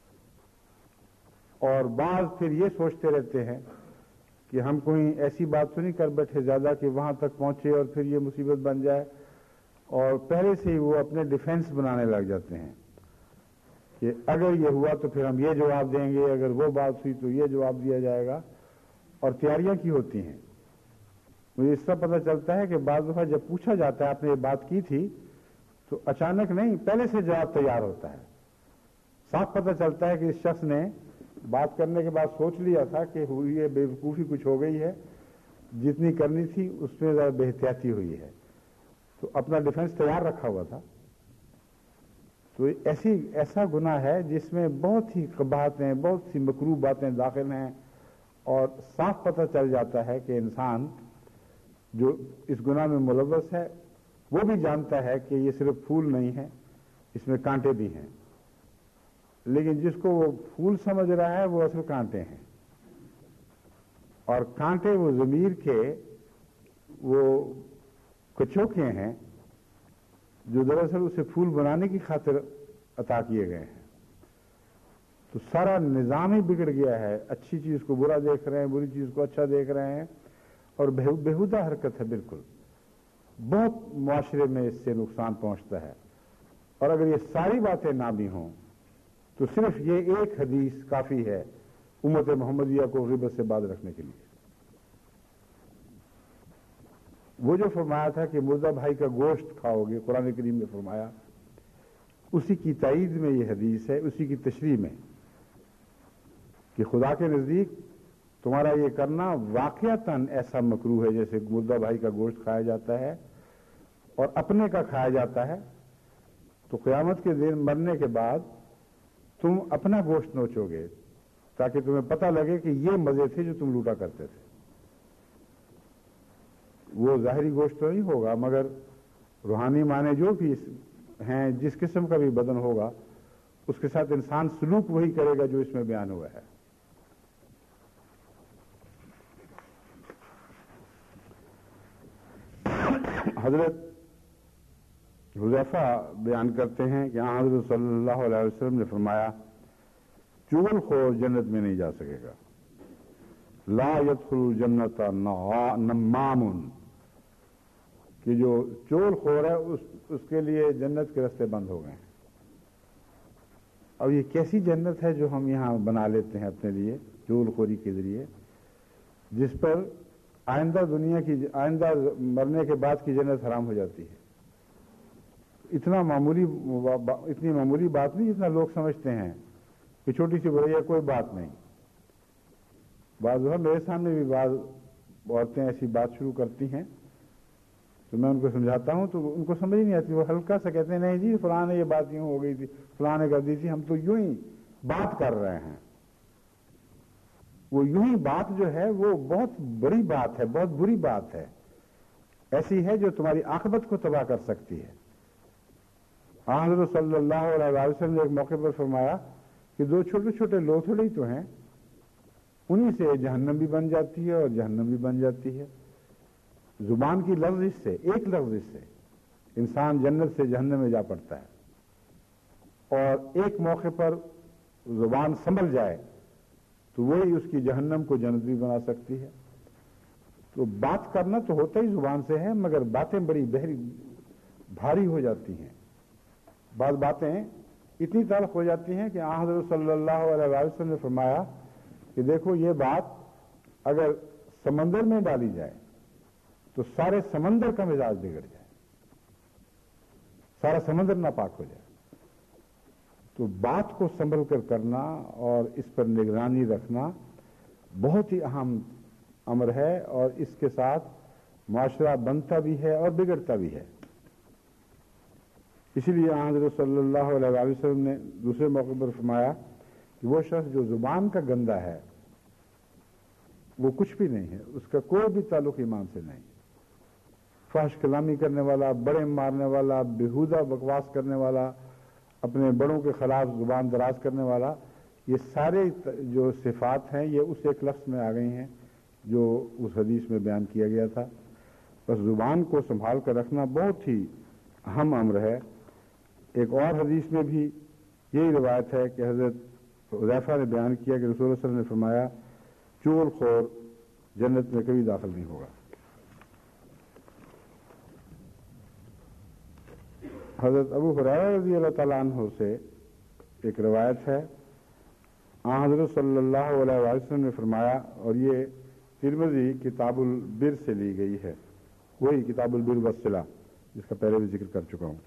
اور بعض پھر یہ سوچتے رہتے ہیں کہ ہم کوئی ایسی بات تو نہیں کر بیٹھے زیادہ کہ وہاں تک پہنچے اور پھر یہ مصیبت بن جائے, اور پہلے سے ہی وہ اپنے ڈیفنس بنانے لگ جاتے ہیں کہ اگر یہ ہوا تو پھر ہم یہ جواب دیں گے, اگر وہ بات ہوئی تو یہ جواب دیا جائے گا, اور تیاریاں کی ہوتی ہیں. مجھے اس کا پتہ چلتا ہے کہ بعض دفعہ جب پوچھا جاتا ہے آپ نے یہ بات کی تھی تو اچانک نہیں, پہلے سے جواب تیار ہوتا ہے. صاف پتہ چلتا ہے کہ اس شخص نے بات کرنے کے بعد سوچ لیا تھا کہ ہوئی ہے بے وقوفی کچھ ہو گئی ہے, جتنی کرنی تھی اس میں ذرا بے احتیاطی ہوئی ہے, تو اپنا ڈیفنس تیار رکھا ہوا تھا. تو ایسی ایسا گناہ ہے جس میں بہت ہی قباحتیں, بہت سی مکروہ باتیں داخل ہیں, اور صاف پتہ چل جاتا ہے کہ انسان جو اس گناہ میں ملوث ہے وہ بھی جانتا ہے کہ یہ صرف پھول نہیں ہے, اس میں کانٹے بھی ہیں, لیکن جس کو وہ پھول سمجھ رہا ہے وہ اصل کانٹے ہیں. اور کانٹے وہ ضمیر کے وہ کچوکے ہیں جو دراصل اسے پھول بنانے کی خاطر عطا کیے گئے ہیں. تو سارا نظام ہی بگڑ گیا ہے, اچھی چیز کو برا دیکھ رہے ہیں, بری چیز کو اچھا دیکھ رہے ہیں, اور بےہودہ حرکت ہے بالکل. بہت معاشرے میں اس سے نقصان پہنچتا ہے. اور اگر یہ ساری باتیں نہ بھی ہوں تو صرف یہ ایک حدیث کافی ہے امت محمدیہ کو غیبت سے باز رکھنے کے لیے. وہ جو فرمایا تھا کہ مردہ بھائی کا گوشت کھاؤ گے, قرآن کریم میں فرمایا, اسی کی تائید میں یہ حدیث ہے, اسی کی تشریح میں, کہ خدا کے نزدیک تمہارا یہ کرنا واقعتاً ایسا مکروہ ہے جیسے مردہ بھائی کا گوشت کھایا جاتا ہے اور اپنے کا کھایا جاتا ہے. تو قیامت کے دن مرنے کے بعد تم اپنا گوشت نوچو گے تاکہ تمہیں پتہ لگے کہ یہ مزے تھے جو تم لوٹا کرتے تھے. وہ ظاہری گوشت تو نہیں ہوگا, مگر روحانی معنی جو بھی ہیں, جس قسم کا بھی بدن ہوگا اس کے ساتھ انسان سلوک وہی کرے گا جو اس میں بیان ہوا ہے. حضرت حذیفہ بیان کرتے ہیں کہ حضرت صلی اللہ علیہ وسلم نے فرمایا, چغل خور جنت میں نہیں جا سکے گا. لا يدخل الجنت نمام, کہ جو چغل خور ہے اس اس کے لیے جنت کے راستے بند ہو گئے ہیں. اب یہ کیسی جنت ہے جو ہم یہاں بنا لیتے ہیں اپنے لیے چغل خوری کے ذریعے, جس پر آئندہ دنیا کی آئندہ مرنے کے بعد کی جنت حرام ہو جاتی ہے. اتنا معمولی اتنی معمولی بات نہیں جتنا لوگ سمجھتے ہیں کہ چھوٹی سی بڑی ہے کوئی بات نہیں. بعض دفعہ میرے سامنے بھی بعض عورتیں ایسی بات شروع کرتی ہیں تو میں ان کو سمجھاتا ہوں تو ان کو سمجھ نہیں آتی. وہ ہلکا سا کہتے ہیں نہیں جی فلاں نے یہ بات یوں ہو گئی تھی, فلاں نے کر دی تھی, ہم تو یوں ہی بات کر رہے ہیں. وہ یوں ہی بات جو ہے وہ بہت بڑی بات ہے, بہت بری بات ہے, ایسی ہے جو تمہاری عاقبت کو تباہ کر سکتی ہے. حضرت صلی اللہ علیہ وسلم نے ایک موقع پر فرمایا کہ دو چھوٹے چھوٹے لوتھڑے ہی تو ہیں, انہی سے جہنم بھی بن جاتی ہے اور جہنم بھی بن جاتی ہے. زبان کی لفظ سے, ایک لفظ سے انسان جنت سے جہنم میں جا پڑتا ہے, اور ایک موقع پر زبان سنبھل جائے تو وہی اس کی جہنم کو جنت بھی بنا سکتی ہے. تو بات کرنا تو ہوتا ہی زبان سے ہے, مگر باتیں بڑی بہری بھاری ہو جاتی ہیں. بعض باتیں اتنی تلخ ہو جاتی ہیں کہ حضرت صلی اللہ علیہ وسلم نے فرمایا کہ دیکھو یہ بات اگر سمندر میں ڈالی جائے تو سارے سمندر کا مزاج بگڑ جائے, سارا سمندر ناپاک ہو جائے. تو بات کو سنبھل کر کرنا اور اس پر نگرانی رکھنا بہت ہی اہم امر ہے اور اس کے ساتھ معاشرہ بنتا بھی ہے اور بگڑتا بھی ہے۔ اسی لیے حضرت صلی اللہ علیہ وسلم نے دوسرے موقع پر فرمایا کہ وہ شخص جو زبان کا گندا ہے وہ کچھ بھی نہیں ہے، اس کا کوئی بھی تعلق ایمان سے نہیں۔ فحش کلامی کرنے والا، بڑے مارنے والا، بیہودہ بکواس کرنے والا، اپنے بڑوں کے خلاف زبان دراز کرنے والا، یہ سارے جو صفات ہیں یہ اس ایک لفظ میں آ گئی ہیں جو اس حدیث میں بیان کیا گیا تھا۔ بس زبان کو سنبھال کر رکھنا بہت ہی اہم امر ہے۔ ایک اور حدیث میں بھی یہی روایت ہے کہ حضرت حذیفہ نے بیان کیا کہ رسول اللہ صلی اللہ علیہ وسلم نے فرمایا چغل خور جنت میں کبھی داخل نہیں ہوگا۔ حضرت ابو ہریرہ رضی اللہ تعالیٰ عنہ سے ایک روایت ہے، آن حضرت صلی اللہ علیہ وسلم نے فرمایا، اور یہ ترمذی کتاب البر سے لی گئی ہے، وہی کتاب البر والصلہ جس کا پہلے بھی ذکر کر چکا ہوں۔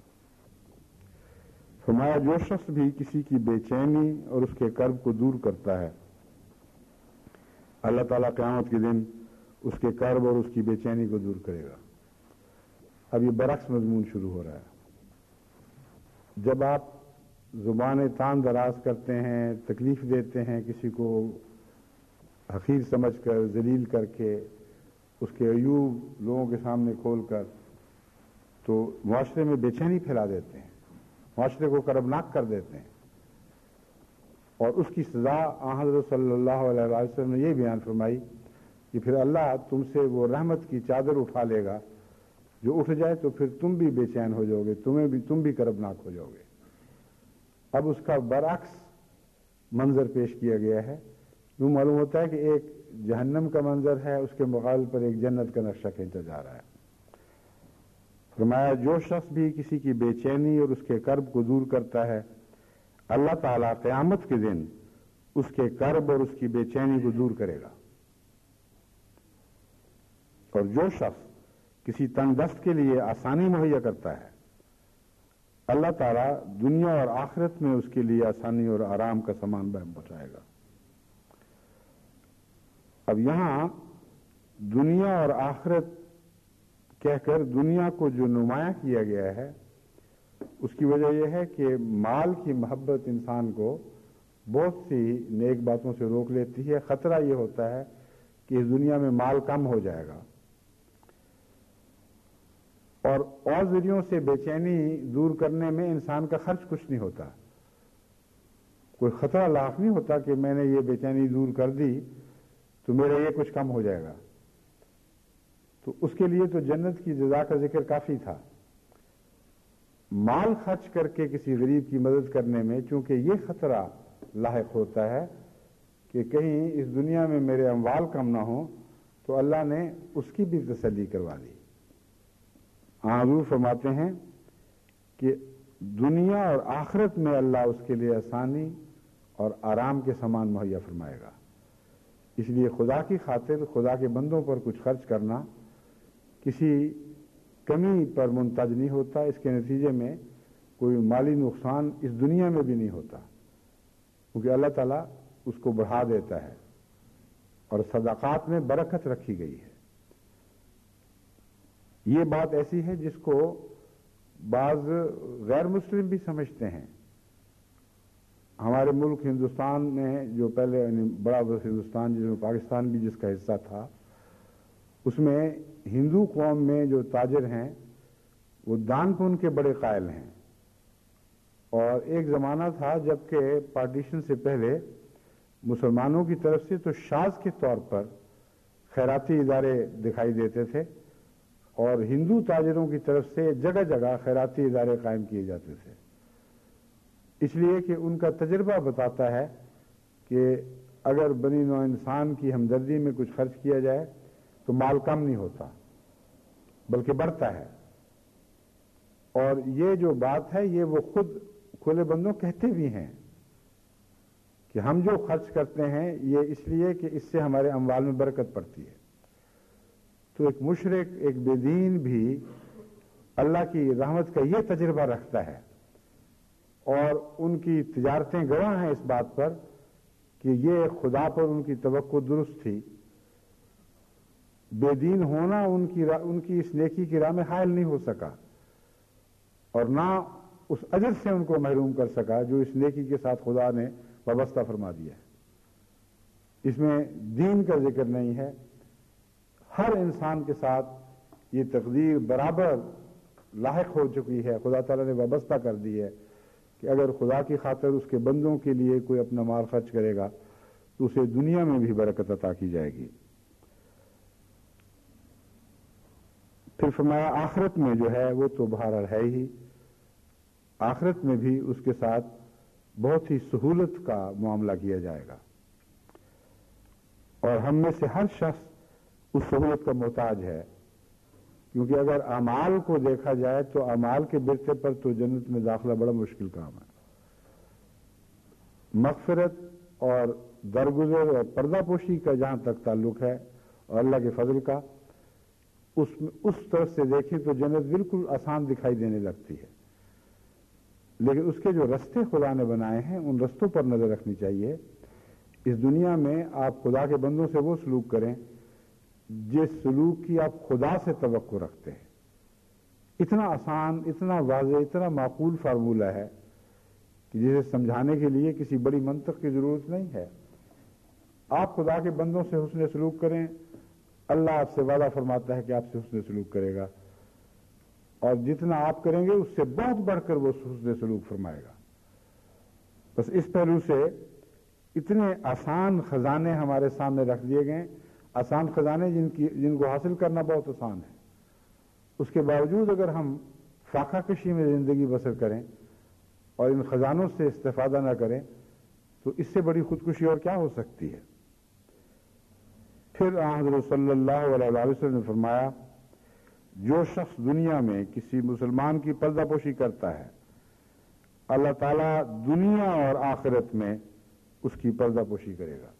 فرمایا جو شخص بھی کسی کی بے چینی اور اس کے کرب کو دور کرتا ہے، اللہ تعالیٰ قیامت کے دن اس کے کرب اور اس کی بے چینی کو دور کرے گا۔ اب یہ برعکس مضمون شروع ہو رہا ہے۔ جب آپ زبانیں تان دراز کرتے ہیں، تکلیف دیتے ہیں، کسی کو حقیر سمجھ کر، ذلیل کر کے، اس کے عیوب لوگوں کے سامنے کھول کر، تو معاشرے میں بے چینی پھیلا دیتے ہیں، معاشرے کو کربناک کر دیتے ہیں، اور اس کی سزا آن حضرت صلی اللہ علیہ وسلم نے یہ بیان فرمائی کہ پھر اللہ تم سے وہ رحمت کی چادر اٹھا لے گا، جو اٹھ جائے تو پھر تم بھی بے چین ہو جاؤ گے، تمہیں بھی تم بھی کربناک ہو جاؤ گے۔ اب اس کا برعکس منظر پیش کیا گیا ہے۔ یوں معلوم ہوتا ہے کہ ایک جہنم کا منظر ہے، اس کے مقابل پر ایک جنت کا نقشہ کھینچا جا رہا ہے۔ فرمایا جو شخص بھی کسی کی بے چینی اور اس کے کرب کو دور کرتا ہے، اللہ تعالیٰ قیامت کے دن اس کے کرب اور اس کی بے چینی کو دور کرے گا۔ اور جو شخص کسی تنگ دست کے لیے آسانی مہیا کرتا ہے، اللہ تعالیٰ دنیا اور آخرت میں اس کے لیے آسانی اور آرام کا سامان بہم پہنچائے گا۔ اب یہاں دنیا اور آخرت کہہ کر دنیا کو جو نمایاں کیا گیا ہے، اس کی وجہ یہ ہے کہ مال کی محبت انسان کو بہت سی نیک باتوں سے روک لیتی ہے۔ خطرہ یہ ہوتا ہے کہ اس دنیا میں مال کم ہو جائے گا، اور اور ذریعوں سے بے چینی دور کرنے میں انسان کا خرچ کچھ نہیں ہوتا، کوئی خطرہ لاحق نہیں ہوتا کہ میں نے یہ بے چینی دور کر دی تو میرا یہ کچھ کم ہو جائے گا۔ تو اس کے لیے تو جنت کی جزا کا ذکر کافی تھا۔ مال خرچ کر کے کسی غریب کی مدد کرنے میں چونکہ یہ خطرہ لاحق ہوتا ہے کہ کہیں اس دنیا میں میرے اموال کم نہ ہوں، تو اللہ نے اس کی بھی تسلی کروا دی۔ حضور فرماتے ہیں کہ دنیا اور آخرت میں اللہ اس کے لیے آسانی اور آرام کے سامان مہیا فرمائے گا۔ اس لیے خدا کی خاطر خدا کے بندوں پر کچھ خرچ کرنا کسی کمی پر منتج نہیں ہوتا، اس کے نتیجے میں کوئی مالی نقصان اس دنیا میں بھی نہیں ہوتا، کیونکہ اللہ تعالیٰ اس کو بڑھا دیتا ہے اور صدقات میں برکت رکھی گئی ہے۔ یہ بات ایسی ہے جس کو بعض غیر مسلم بھی سمجھتے ہیں۔ ہمارے ملک ہندوستان میں جو پہلے بڑا ہندوستان جس میں پاکستان بھی جس کا حصہ تھا، اس میں ہندو قوم میں جو تاجر ہیں وہ دان پن کے بڑے قائل ہیں، اور ایک زمانہ تھا جب کہ پارٹیشن سے پہلے مسلمانوں کی طرف سے تو شاذ کے طور پر خیراتی ادارے دکھائی دیتے تھے، اور ہندو تاجروں کی طرف سے جگہ جگہ خیراتی ادارے قائم کیے جاتے تھے، اس لیے کہ ان کا تجربہ بتاتا ہے کہ اگر بنی نوع انسان کی ہمدردی میں کچھ خرچ کیا جائے تو مال کم نہیں ہوتا بلکہ بڑھتا ہے۔ اور یہ جو بات ہے یہ وہ خود کھلے بندوں کہتے بھی ہیں کہ ہم جو خرچ کرتے ہیں یہ اس لیے کہ اس سے ہمارے اموال میں برکت پڑتی ہے۔ تو ایک مشرک، ایک بے دین بھی اللہ کی رحمت کا یہ تجربہ رکھتا ہے، اور ان کی تجارتیں گواہ ہیں اس بات پر کہ یہ خدا پر ان کی توقع درست تھی بے دین ہونا ان کی ان کی اس نیکی کی راہ میں حائل نہیں ہو سکا اور نہ اس اجر سے ان کو محروم کر سکا جو اس نیکی کے ساتھ خدا نے وابستہ فرما دیا ہے۔ اس میں دین کا ذکر نہیں ہے، ہر انسان کے ساتھ یہ تقدیر برابر لاحق ہو چکی ہے، خدا تعالیٰ نے وابستہ کر دی ہے کہ اگر خدا کی خاطر اس کے بندوں کے لیے کوئی اپنا مال خرچ کرے گا تو اسے دنیا میں بھی برکت عطا کی جائے گی۔ پھر فرمایا آخرت میں جو ہے وہ تو بہرحال ہے ہی، آخرت میں بھی اس کے ساتھ بہت ہی سہولت کا معاملہ کیا جائے گا، اور ہم میں سے ہر شخص اس سہولت کا محتاج ہے، کیونکہ اگر اعمال کو دیکھا جائے تو اعمال کے برتے پر تو جنت میں داخلہ بڑا مشکل کام ہے۔ مغفرت اور درگزر اور پردہ پوشی کا جہاں تک تعلق ہے اور اللہ کے فضل کا، اس اس طرف سے دیکھیں تو جنت بالکل آسان دکھائی دینے لگتی ہے، لیکن اس کے جو رستے خدا نے بنائے ہیں ان رستوں پر نظر رکھنی چاہیے۔ اس دنیا میں آپ خدا کے بندوں سے وہ سلوک کریں جس سلوک کی آپ خدا سے توقع رکھتے ہیں۔ اتنا آسان، اتنا واضح، اتنا معقول فارمولہ ہے کہ جسے سمجھانے کے لیے کسی بڑی منطق کی ضرورت نہیں ہے۔ آپ خدا کے بندوں سے حسن سلوک کریں، اللہ آپ سے وعدہ فرماتا ہے کہ آپ سے حسن سلوک کرے گا، اور جتنا آپ کریں گے اس سے بہت بڑھ کر وہ حسن سلوک فرمائے گا۔ بس اس پہلو سے اتنے آسان خزانے ہمارے سامنے رکھ دیے گئے، آسان خزانے جن کی جن کو حاصل کرنا بہت آسان ہے، اس کے باوجود اگر ہم فاقہ کشی میں زندگی بسر کریں اور ان خزانوں سے استفادہ نہ کریں تو اس سے بڑی خودکشی اور کیا ہو سکتی ہے۔ پھر حضرت صلی اللہ علیہ وسلم نے فرمایا جو شخص دنیا میں کسی مسلمان کی پردہ پوشی کرتا ہے اللہ تعالیٰ دنیا اور آخرت میں اس کی پردہ پوشی کرے گا۔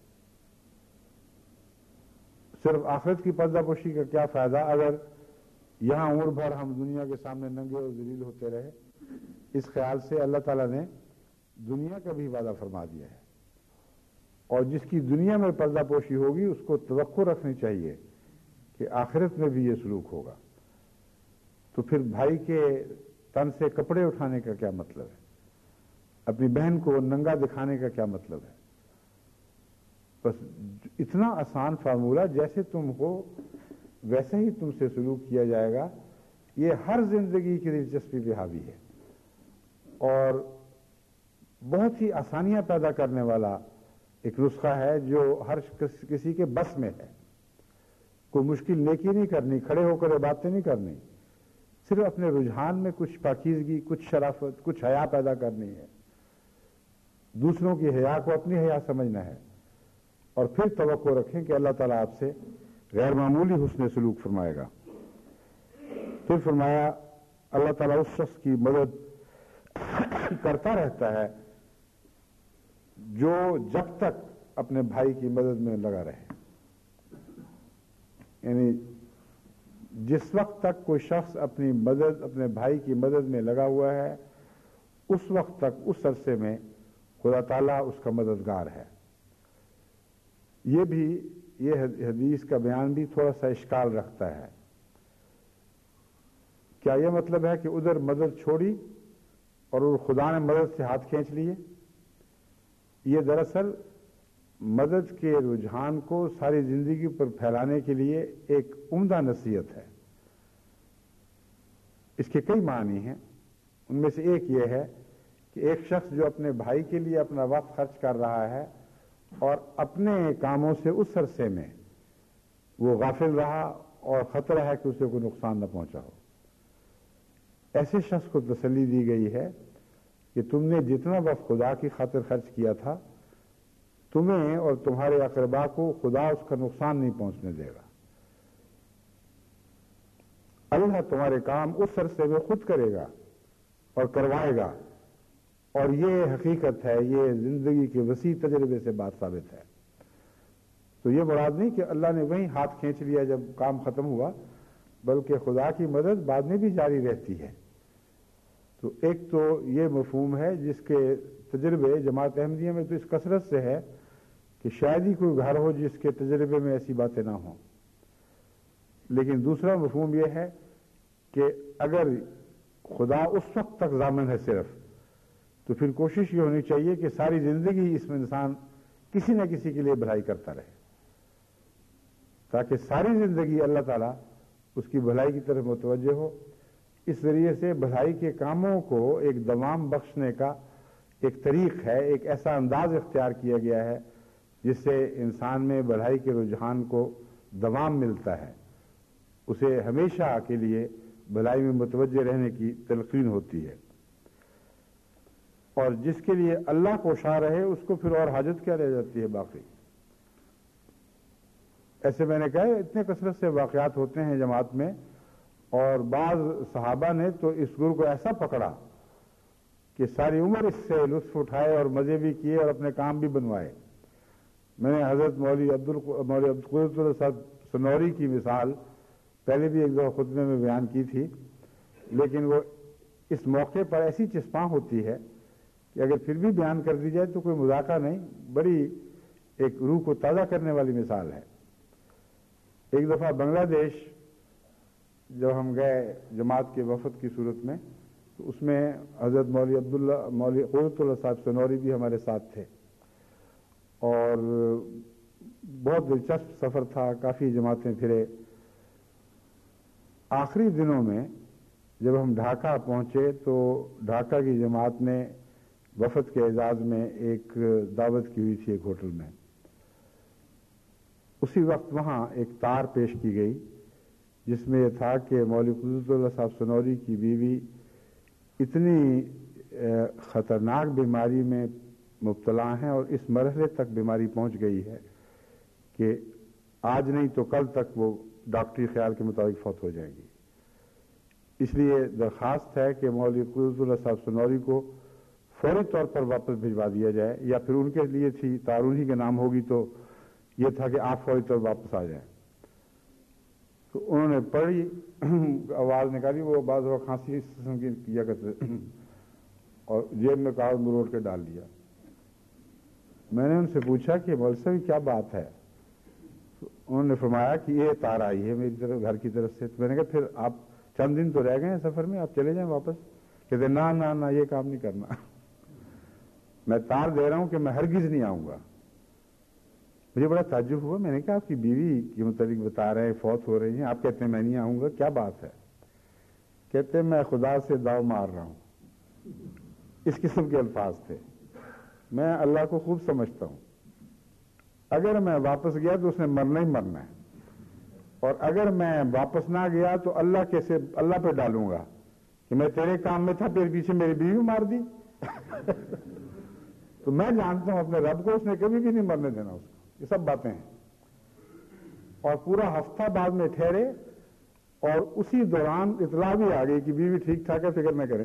صرف آخرت کی پردہ پوشی کا کیا فائدہ اگر یہاں عمر بھر ہم دنیا کے سامنے ننگے اور ذلیل ہوتے رہے۔ اس خیال سے اللہ تعالیٰ نے دنیا کا بھی وعدہ فرما دیا ہے، اور جس کی دنیا میں پردہ پوشی ہوگی اس کو توقع رکھنی چاہیے کہ آخرت میں بھی یہ سلوک ہوگا۔ تو پھر بھائی کے تن سے کپڑے اٹھانے کا کیا مطلب ہے، اپنی بہن کو ننگا دکھانے کا کیا مطلب ہے؟ بس اتنا آسان فارمولہ، جیسے تم ہو ویسے ہی تم سے سلوک کیا جائے گا، یہ ہر زندگی کی دلچسپی پہ حاوی ہے اور بہت ہی آسانیاں پیدا کرنے والا ایک نسخہ ہے جو ہر کسی کے بس میں ہے۔ کوئی مشکل نیکی نہیں کرنی، کھڑے ہو کر باتیں نہیں کرنی، صرف اپنے رجحان میں کچھ پاکیزگی، کچھ شرافت، کچھ حیا پیدا کرنی ہے، دوسروں کی حیا کو اپنی حیا سمجھنا ہے، اور پھر توقع رکھیں کہ اللہ تعالیٰ آپ سے غیر معمولی حسن سلوک فرمائے گا۔ پھر فرمایا اللہ تعالیٰ اس شخص کی مدد کرتا رہتا ہے جو جب تک اپنے بھائی کی مدد میں لگا رہے، یعنی جس وقت تک کوئی شخص اپنی مدد اپنے بھائی کی مدد میں لگا ہوا ہے اس وقت تک اس عرصے میں خدا تعالیٰ اس کا مددگار ہے۔ یہ بھی یہ حدیث کا بیان بھی تھوڑا سا اشکال رکھتا ہے۔ کیا یہ مطلب ہے کہ ادھر مدد چھوڑی اور خدا نے مدد سے ہاتھ کھینچ لیے؟ یہ دراصل مدد کے رجحان کو ساری زندگی پر پھیلانے کے لیے ایک عمدہ نصیحت ہے۔ اس کے کئی معنی ہیں، ان میں سے ایک یہ ہے کہ ایک شخص جو اپنے بھائی کے لیے اپنا وقت خرچ کر رہا ہے اور اپنے کاموں سے اس عرصے میں وہ غافل رہا اور خطرہ ہے کہ اسے کوئی نقصان نہ پہنچا ہو، ایسے شخص کو تسلی دی گئی ہے کہ تم نے جتنا وقت خدا کی خاطر خرچ کیا تھا تمہیں اور تمہارے اقربا کو خدا اس کا نقصان نہیں پہنچنے دے گا۔ اللہ تمہارے کام اس عرصے میں خود کرے گا اور کروائے گا، اور یہ حقیقت ہے، یہ زندگی کے وسیع تجربے سے بات ثابت ہے۔ تو یہ مراد نہیں کہ اللہ نے وہیں ہاتھ کھینچ لیا جب کام ختم ہوا، بلکہ خدا کی مدد بعد میں بھی جاری رہتی ہے۔ تو ایک تو یہ مفہوم ہے جس کے تجربے جماعت احمدیہ میں تو اس کثرت سے ہے کہ شاید ہی کوئی گھر ہو جس کے تجربے میں ایسی باتیں نہ ہوں۔ لیکن دوسرا مفہوم یہ ہے کہ اگر خدا اس وقت تک ضامن ہے صرف، تو پھر کوشش یہ ہونی چاہیے کہ ساری زندگی اس میں انسان کسی نہ کسی کے لیے بھلائی کرتا رہے، تاکہ ساری زندگی اللہ تعالیٰ اس کی بھلائی کی طرف متوجہ ہو۔ اس ذریعے سے بھلائی کے کاموں کو ایک دوام بخشنے کا ایک طریق ہے، ایک ایسا انداز اختیار کیا گیا ہے جس سے انسان میں بھلائی کے رجحان کو دوام ملتا ہے، اسے ہمیشہ کے لیے بھلائی میں متوجہ رہنے کی تلقین ہوتی ہے، اور جس کے لیے اللہ کوشاں رہے اس کو پھر اور حاجت کیا رہ جاتی ہے باقی۔ ایسے میں نے کہا اتنے کثرت سے واقعات ہوتے ہیں جماعت میں، اور بعض صحابہ نے تو اس گل کو ایسا پکڑا کہ ساری عمر اس سے لطف اٹھائے اور مزے بھی کیے اور اپنے کام بھی بنوائے۔ میں نے حضرت مولوی عبد مولوی عبدالقدرت اللہ صاحب سنوری کی مثال پہلے بھی ایک دو خطبے میں بیان کی تھی، لیکن وہ اس موقع پر ایسی چسپاں ہوتی ہے کہ اگر پھر بھی بیان کر دی جائے تو کوئی مذاکرہ نہیں، بڑی ایک روح کو تازہ کرنے والی مثال ہے۔ ایک دفعہ بنگلہ دیش جب ہم گئے جماعت کے وفد کی صورت میں، تو اس میں حضرت مولوی عبداللہ مولوی قدرت اللہ صاحب سنوری بھی ہمارے ساتھ تھے، اور بہت دلچسپ سفر تھا، کافی جماعتیں پھرے۔ آخری دنوں میں جب ہم ڈھاکہ پہنچے تو ڈھاکہ کی جماعت نے وفد کے اعزاز میں ایک دعوت کی ہوئی تھی ایک ہوٹل میں۔ اسی وقت وہاں ایک تار پیش کی گئی جس میں یہ تھا کہ مولوی قدرت اللہ صاحب سنوری کی بیوی اتنی خطرناک بیماری میں مبتلا ہیں اور اس مرحلے تک بیماری پہنچ گئی ہے کہ آج نہیں تو کل تک وہ ڈاکٹری خیال کے مطابق فوت ہو جائے گی۔ اس لیے درخواست ہے کہ مولوی قدرت اللہ صاحب سنوری کو فوری طور پر واپس بھجوا دیا جائے، یا پھر ان کے لیے تھی تارونی کے نام ہوگی تو یہ تھا کہ آپ فوری طور واپس آ جائیں۔ تو انہوں نے پڑھی، آواز نکالی، وہ بعض وقت کھانسی اس قسم کی کیا کرتے، اور جیب میں کاغذ مروڑ کے ڈال دیا۔ میں نے ان سے پوچھا کہ مولوی صاحب کیا بات ہے؟ انہوں نے فرمایا کہ یہ تار آئی ہے میری طرف گھر کی طرف سے۔ تو میں نے کہا پھر آپ چند دن تو رہ گئے ہیں سفر میں، آپ چلے جائیں واپس۔ کہتے نہ نہ نہ یہ کام نہیں کرنا، میں تار دے رہا ہوں کہ میں ہرگز نہیں آؤں گا۔ مجھے بڑا تعجب ہوا، میں نے کہا آپ کی بیوی کے متعلق بتا رہے ہیں فوت ہو رہی ہیں، آپ کہتے ہیں میں نہیں آؤں گا، کیا بات ہے؟ کہتے ہیں میں خدا سے داؤ مار رہا ہوں، اس قسم کے الفاظ تھے۔ میں اللہ کو خوب سمجھتا ہوں، اگر میں واپس گیا تو اس نے مرنا ہی مرنا ہے، اور اگر میں واپس نہ گیا تو اللہ کیسے اللہ پہ ڈالوں گا کہ میں تیرے کام میں تھا، پھر پیچھے میری بیوی مار دی۔ تو میں جانتا ہوں اپنے رب کو، اس نے کبھی بھی نہیں مرنے دینا اس کو۔ یہ سب باتیں ہیں۔ اور پورا ہفتہ بعد میں ٹھہرے، اور اسی دوران اطلاع بھی آ گئی کہ بیوی ٹھیک ٹھاک ہے، فکر نہ کریں۔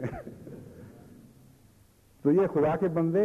تو یہ خدا کے بندے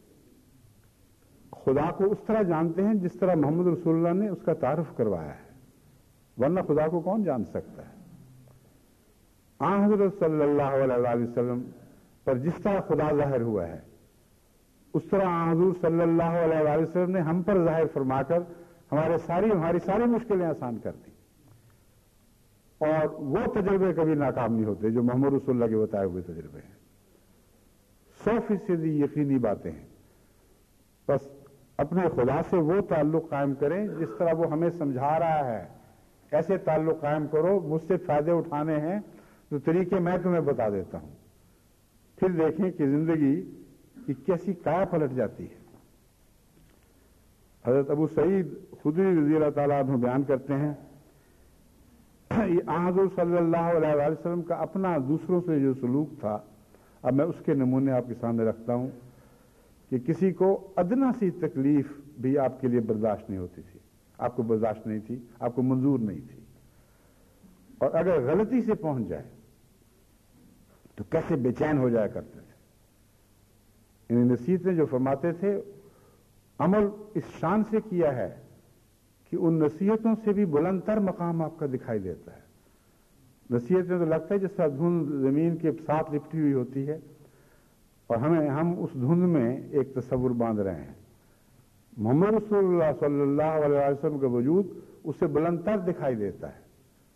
خدا کو اس طرح جانتے ہیں جس طرح محمد رسول اللہ نے اس کا تعارف کروایا ہے، ورنہ خدا کو کون جان سکتا ہے؟ آن حضرت صلی اللہ علیہ وآلہ وسلم پر جس طرح خدا ظاہر ہوا ہے، اس طرح آن حضور صلی اللہ علیہ وآلہ وسلم نے ہم پر ظاہر فرما کر ہمارے ساری ہماری ساری مشکلیں آسان کر دی، اور وہ تجربے کبھی ناکام نہیں ہوتے جو محمد رسول اللہ کے بتائے ہوئے تجربے ہیں، سو فیصدی یقینی باتیں ہیں۔ بس اپنے خدا سے وہ تعلق قائم کریں جس طرح وہ ہمیں سمجھا رہا ہے، ایسے تعلق قائم کرو۔ مجھ سے فائدے اٹھانے ہیں تو طریقے میں تمہیں بتا دیتا ہوں، پھر دیکھیں کہ زندگی کی کیسی کایا پلٹ جاتی ہے۔ حضرت ابو سعید خدری رضی اللہ تعالیٰ عنہ بیان کرتے ہیں، یہ حضور صلی اللہ علیہ وآلہ وسلم کا اپنا دوسروں سے جو سلوک تھا، اب میں اس کے نمونے آپ کے سامنے رکھتا ہوں کہ کسی کو ادنا سی تکلیف بھی آپ کے لیے برداشت نہیں ہوتی تھی، آپ کو برداشت نہیں تھی، آپ کو منظور نہیں تھی، اور اگر غلطی سے پہنچ جائے تو کیسے بے چین ہو جایا کرتے تھے۔ انہیں نصیحتیں جو فرماتے تھے، عمل اس شان سے کیا ہے کہ ان نصیحتوں سے بھی بلند تر مقام آپ کا دکھائی دیتا ہے۔ نصیحتیں تو لگتا ہے جس طرح دھند زمین کے ساتھ لپٹی ہوئی ہوتی ہے، اور ہمیں ہم اس دھند میں ایک تصور باندھ رہے ہیں۔ محمد رسول اللہ صلی اللہ علیہ وسلم کا وجود اس سے بلند تر دکھائی دیتا ہے،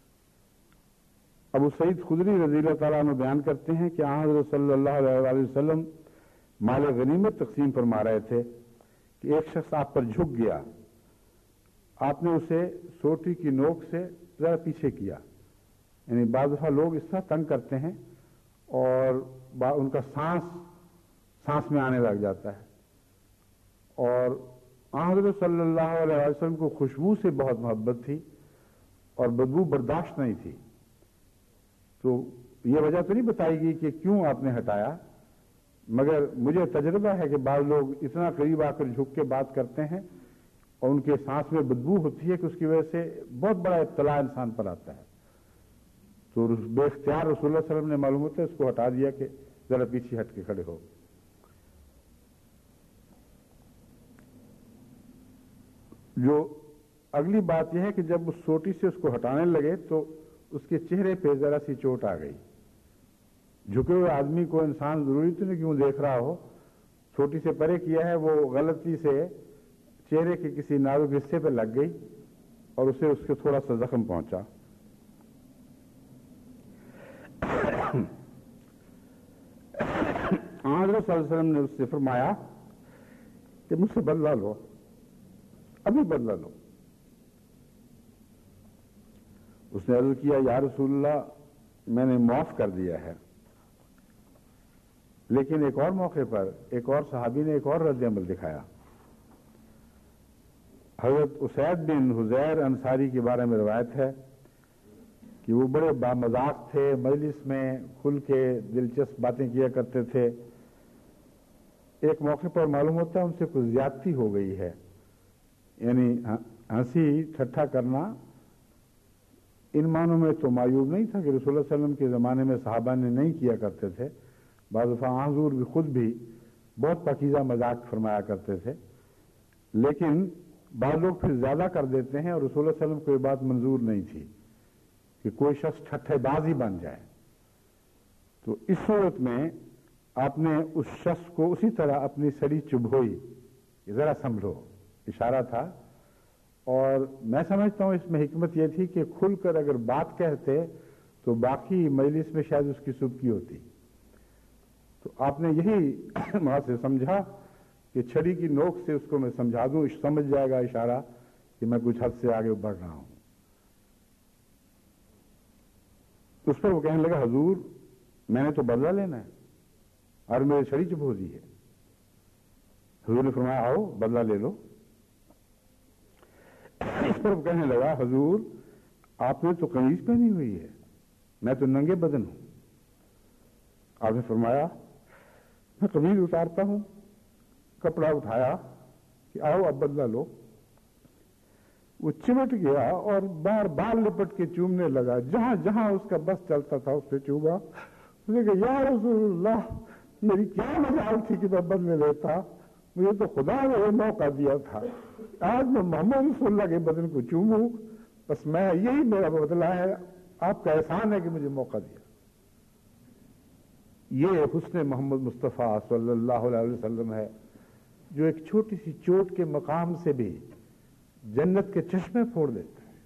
ابو سعید خدری رضی اللہ تعالیٰ عنہ بیان کرتے ہیں کہ آن حضرت صلی اللہ علیہ وسلم مال غنیمت تقسیم فرما رہے تھے کہ ایک شخص آپ پر جھک گیا، آپ نے اسے سوٹی کی نوک سے ذرا پیچھے کیا، یعنی بعض دفعہ لوگ اس طرح تنگ کرتے ہیں اور ان کا سانس سانس میں آنے لگ جاتا ہے، اور آن حضرت صلی اللہ علیہ وسلم کو خوشبو سے بہت محبت تھی اور بدبو برداشت نہیں تھی، تو یہ وجہ تو نہیں بتائی گئی کہ کیوں آپ نے ہٹایا، مگر مجھے تجربہ ہے کہ بعض لوگ اتنا قریب آ کر جھک کے بات کرتے ہیں اور ان کے سانس میں بدبو ہوتی ہے کہ اس کی وجہ سے بہت بڑا ابتلا انسان پر آتا ہے، تو بے اختیار رسول اللہ صلی اللہ علیہ وسلم نے معلوم ہوتا ہے اس کو ہٹا دیا کہ ذرا پیچھے ہٹ کے کھڑے ہو۔ جو اگلی بات یہ ہے کہ جب اس سوٹی سے اس کو ہٹانے لگے تو اس کے چہرے پہ ذرا سی چوٹ آ گئی۔ جھکے ہوئے آدمی کو انسان ضروری تو نہیں کیوں دیکھ رہا ہو، چھوٹی سے پرے کیا ہے، وہ غلطی سے چہرے کے کسی نازک حصے پہ لگ گئی اور اسے اس کے تھوڑا سا زخم پہنچا۔ حضرت صلی اللہ علیہ وسلم نے اس سے فرمایا کہ مجھ سے بدلہ لو، ابھی بدلہ لو۔ اس نے عرض کیا یا رسول اللہ میں نے معاف کر دیا ہے، لیکن ایک اور موقع پر ایک اور صحابی نے ایک اور رد عمل دکھایا۔ حضرت اسید بن حذیر انصاری کے بارے میں روایت ہے کہ وہ بڑے بامذاق تھے، مجلس میں کھل کے دلچسپ باتیں کیا کرتے تھے۔ ایک موقع پر معلوم ہوتا ہے ان سے کچھ زیادتی ہو گئی ہے، یعنی ہنسی ٹھٹھا کرنا ان معنوں میں تو معیوب نہیں تھا کہ رسول اللہ صلی اللہ علیہ وسلم کے زمانے میں صحابہ نے نہیں کیا کرتے تھے، بعض دفعہ حضور بھی خود بھی بہت پاکیزہ مذاق فرمایا کرتے تھے، لیکن بعض لوگ پھر زیادہ کر دیتے ہیں اور رسول اللہ صلی اللہ علیہ وسلم کو یہ بات منظور نہیں تھی کہ کوئی شخص ٹھٹھے باز ہی بن جائے۔ تو اس صورت میں آپ نے اس شخص کو اسی طرح اپنی سڑی چبھوئی ذرا سنبھلو اشارہ تھا، اور میں سمجھتا ہوں اس میں حکمت یہ تھی کہ کھل کر اگر بات کہتے تو باقی مجلس میں شاید اس کی سبکی ہوتی، تو آپ نے یہی وہاں سے سمجھا کہ چھڑی کی نوک سے اس کو میں سمجھا دوں، سمجھ جائے گا اشارہ کہ میں کچھ حد سے آگے بڑھ رہا ہوں۔ اس پر وہ کہنے لگا حضور میں نے تو بدلہ لینا ہے اور میری چھڑی چبھو دی ہے۔ حضور نے فرمایا آؤ بدلہ لے لو۔ اس پر وہ کہنے لگا حضور آپ نے تو قمیض پہنی ہوئی ہے، میں تو ننگے بدن ہوں۔ آپ نے فرمایا میں قمیض اتارتا ہوں، کپڑا اٹھایا کہ آؤ اب بدلہ لو۔ وہ چمٹ گیا اور بار بار لپٹ کے چومنے لگا، جہاں جہاں اس کا بس چلتا تھا اس پہ چوما۔ اس نے کہا یا رسول اللہ میری کیا مجال تھی کہ میں بدلے لیتا، مجھے تو خدا نے یہ موقع دیا تھا، آج میں محمد رسول اللہ کے بدن کو چوموں، بس میں یہی میرا بدلہ ہے، آپ کا احسان ہے کہ مجھے موقع دیا۔ یہ حسن محمد مصطفیٰ صلی اللہ علیہ وسلم ہے جو ایک چھوٹی سی چوٹ کے مقام سے بھی جنت کے چشمے پھوڑ دیتا ہے۔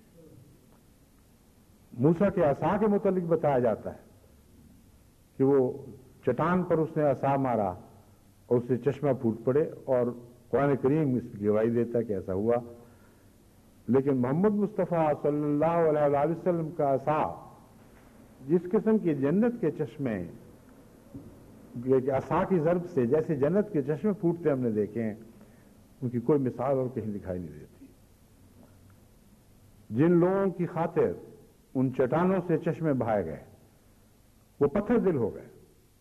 موسیٰ کے عصا کے متعلق بتایا جاتا ہے کہ وہ چٹان پر اس نے عصا مارا اور اس سے چشمہ پھوٹ پڑے، اور قرآن کریم اس کی گواہی دیتا ہے کہ ایسا ہوا، لیکن محمد مصطفیٰ صلی اللہ علیہ وسلم کا عصا جس قسم کی جنت کے چشمے عصا کی ضرب سے جیسے جنت کے چشمے پھوٹتے ہم نے دیکھے ہیں، ان کی کوئی مثال اور کہیں دکھائی نہیں دیتی۔ جن لوگوں کی خاطر ان چٹانوں سے چشمے بہائے گئے وہ پتھر دل ہو گئے،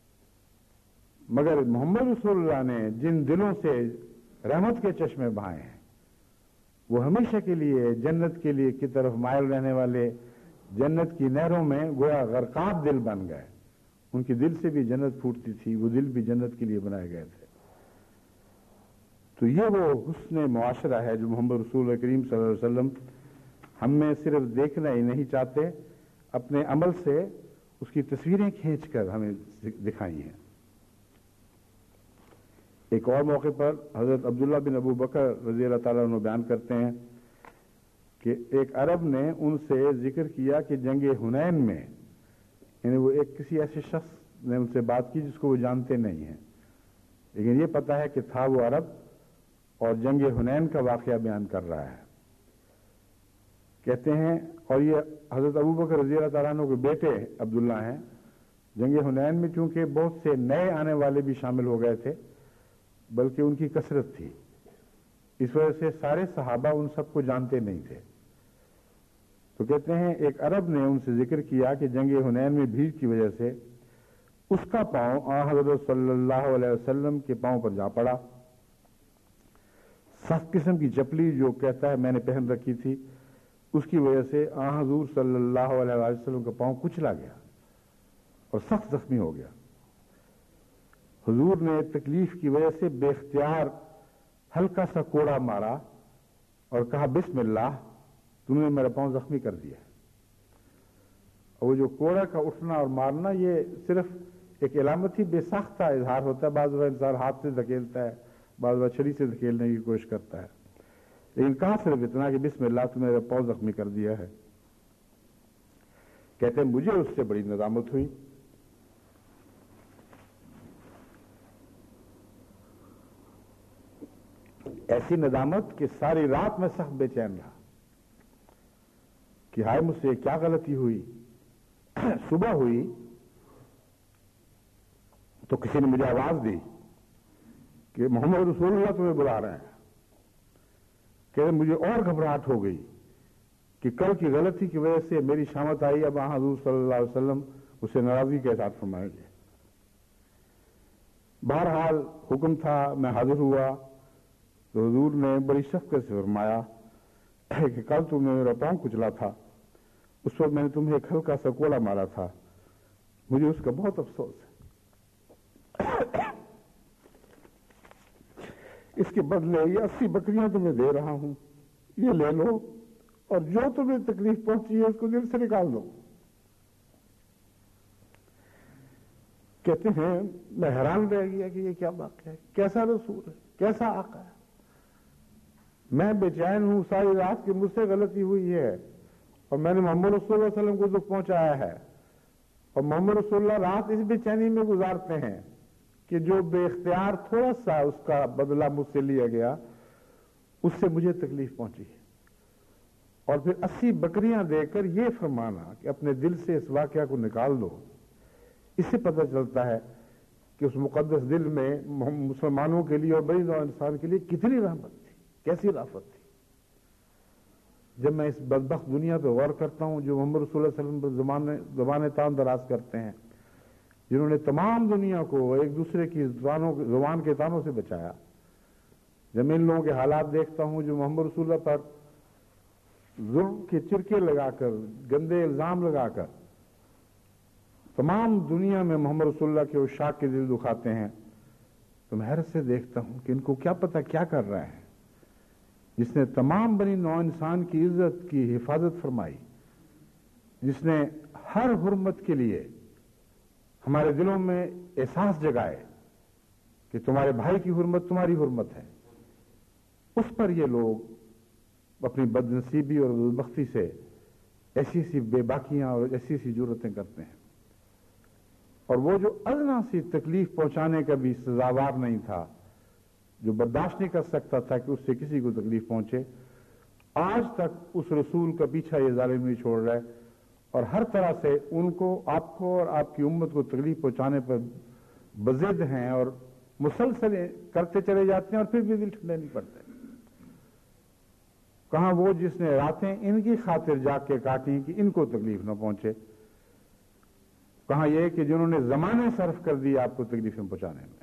مگر محمد رسول اللہ نے جن دلوں سے رحمت کے چشمے بہائے ہیں وہ ہمیشہ کے لیے جنت کے لیے کی طرف مائل رہنے والے جنت کی نہروں میں گویا غرقاب دل بن گئے۔ ان کی دل سے بھی جنت پھوٹتی تھی، وہ دل بھی جنت کے لیے بنائے گئے تھے۔ تو یہ وہ حسن معاشرہ ہے جو محمد رسول کریم صلی اللہ علیہ وسلم ہم میں صرف دیکھنا ہی نہیں چاہتے، اپنے عمل سے اس کی تصویریں کھینچ کر ہمیں دکھائی ہیں۔ ایک اور موقع پر حضرت عبداللہ بن ابو بکر رضی اللہ تعالیٰ عنہ بیان کرتے ہیں کہ ایک عرب نے ان سے ذکر کیا کہ جنگ حنین میں یعنی وہ ایک کسی ایسے شخص نے ان سے بات کی جس کو وہ جانتے نہیں ہیں، لیکن یہ پتہ ہے کہ تھا وہ عرب اور جنگ حنین کا واقعہ بیان کر رہا ہے۔ کہتے ہیں، اور یہ حضرت ابوبکر رضی اللہ تعالیٰ عنہ کے بیٹے عبداللہ ہیں، جنگ حنین میں چونکہ بہت سے نئے آنے والے بھی شامل ہو گئے تھے، بلکہ ان کی کثرت تھی، اس وجہ سے سارے صحابہ ان سب کو جانتے نہیں تھے۔ تو کہتے ہیں ایک عرب نے ان سے ذکر کیا کہ جنگ حنین میں بھیڑ کی وجہ سے اس کا پاؤں آن حضرت صلی اللہ علیہ وسلم کے پاؤں پر جا پڑا۔ سخت قسم کی چپلی جو کہتا ہے میں نے پہن رکھی تھی، اس کی وجہ سے آن حضور صلی اللہ علیہ وسلم کا پاؤں کچلا گیا اور سخت زخمی ہو گیا۔ حضور نے تکلیف کی وجہ سے بے اختیار ہلکا سا کوڑا مارا اور کہا بسم اللہ، تم نے میرا پاؤں زخمی کر دیا۔ اور وہ جو کوڑا کا اٹھنا اور مارنا یہ صرف ایک علامتی بے ساختہ اظہار ہوتا ہے، بعض وقت انسان ہاتھ سے دھکیلتا ہے، بعض وقت چھری سے دھکیلنے کی کوشش کرتا ہے، لیکن کہا صرف اتنا کہ بسم اللہ، تم نے میرا پاؤں زخمی کر دیا ہے۔ کہتے ہیں مجھے اس سے بڑی ندامت ہوئی، ایسی ندامت کہ ساری رات میں سخت بے چین رہا کہ ہائے مجھ سے کیا غلطی ہوئی۔ صبح ہوئی تو کسی نے مجھے آواز دی کہ محمد رسول اللہ تمہیں بلا رہے ہیں۔ کہ مجھے اور گھبراہٹ ہو گئی کہ کل کی غلطی کی وجہ سے میری شامت آئی، اب حضور صلی اللہ علیہ وسلم اسے ناراضگی کے ساتھ فرمائیں گے۔ بہرحال حکم تھا، میں حاضر ہوا تو حضور نے بڑی شفقت سے فرمایا کہ کل تم نے میرا پاؤں کچلا تھا، اس وقت میں نے تمہیں ایک ہلکا سا کوڑا مارا تھا، مجھے اس کا بہت افسوس ہے۔ اس کے بدلے یہ اسی بکریاں تمہیں دے رہا ہوں، یہ لے لو اور جو تمہیں تکلیف پہنچی ہے اس کو دل سے نکال دو۔ کہتے ہیں میں حیران رہ گیا کہ یہ کیا واقعہ ہے، کیسا رسول ہے، کیسا آقا ہے۔ میں بے چین ہوں ساری رات کہ مجھ سے غلطی ہوئی ہے اور میں نے محمد رسول اللہ علیہ وسلم کو دکھ پہنچایا ہے، اور محمد رسول اللہ رات اس بے چینی میں گزارتے ہیں کہ جو بے اختیار تھوڑا سا اس کا بدلہ مجھ سے لیا گیا، اس سے مجھے تکلیف پہنچی ہے۔ اور پھر اسی بکریاں دے کر یہ فرمانا کہ اپنے دل سے اس واقعہ کو نکال دو، اس سے پتہ چلتا ہے کہ اس مقدس دل میں مسلمانوں کے لیے اور بڑی نوع انسان کے لیے کتنی رحمت تھی، کیسی رافت تھی۔ جب میں اس بدبخت دنیا پہ غور کرتا ہوں جو محمد رسول اللہ علیہ وسلم پر زبان زبان تان دراز کرتے ہیں، جنہوں نے تمام دنیا کو ایک دوسرے کی زبان کے تانوں سے بچایا، جب میں ان لوگوں کے حالات دیکھتا ہوں جو محمد رسول اللہ پر ظلم کے چرکے لگا کر، گندے الزام لگا کر تمام دنیا میں محمد رسول اللہ کے عشاق کے دل دکھاتے ہیں، تو میں حیرت سے دیکھتا ہوں کہ ان کو کیا پتہ کیا کر رہے ہیں، جس نے تمام بنی نوع انسان کی عزت کی حفاظت فرمائی، جس نے ہر حرمت کے لیے ہمارے دلوں میں احساس جگائے کہ تمہارے بھائی کی حرمت تمہاری حرمت ہے، اس پر یہ لوگ اپنی بدنصیبی اور بدبختی سے ایسی ایسی بے باکیاں اور ایسی ایسی جرتیں کرتے ہیں۔ اور وہ جو ادنا سی تکلیف پہنچانے کا بھی سزاوار نہیں تھا، جو برداشت نہیں کر سکتا تھا کہ اس سے کسی کو تکلیف پہنچے، آج تک اس رسول کا پیچھا یہ ظالم نہیں چھوڑ رہا ہے، اور ہر طرح سے ان کو، آپ کو اور آپ کی امت کو تکلیف پہنچانے پر بضد ہیں اور مسلسل کرتے چلے جاتے ہیں، اور پھر بھی دل ٹھنڈے نہیں پڑتے۔ کہاں وہ جس نے راتیں ان کی خاطر جاگ کے کاٹی کہ ان کو تکلیف نہ پہنچے، کہاں یہ کہ جنہوں نے زمانے صرف کر دی آپ کو تکلیفیں پہنچانے میں۔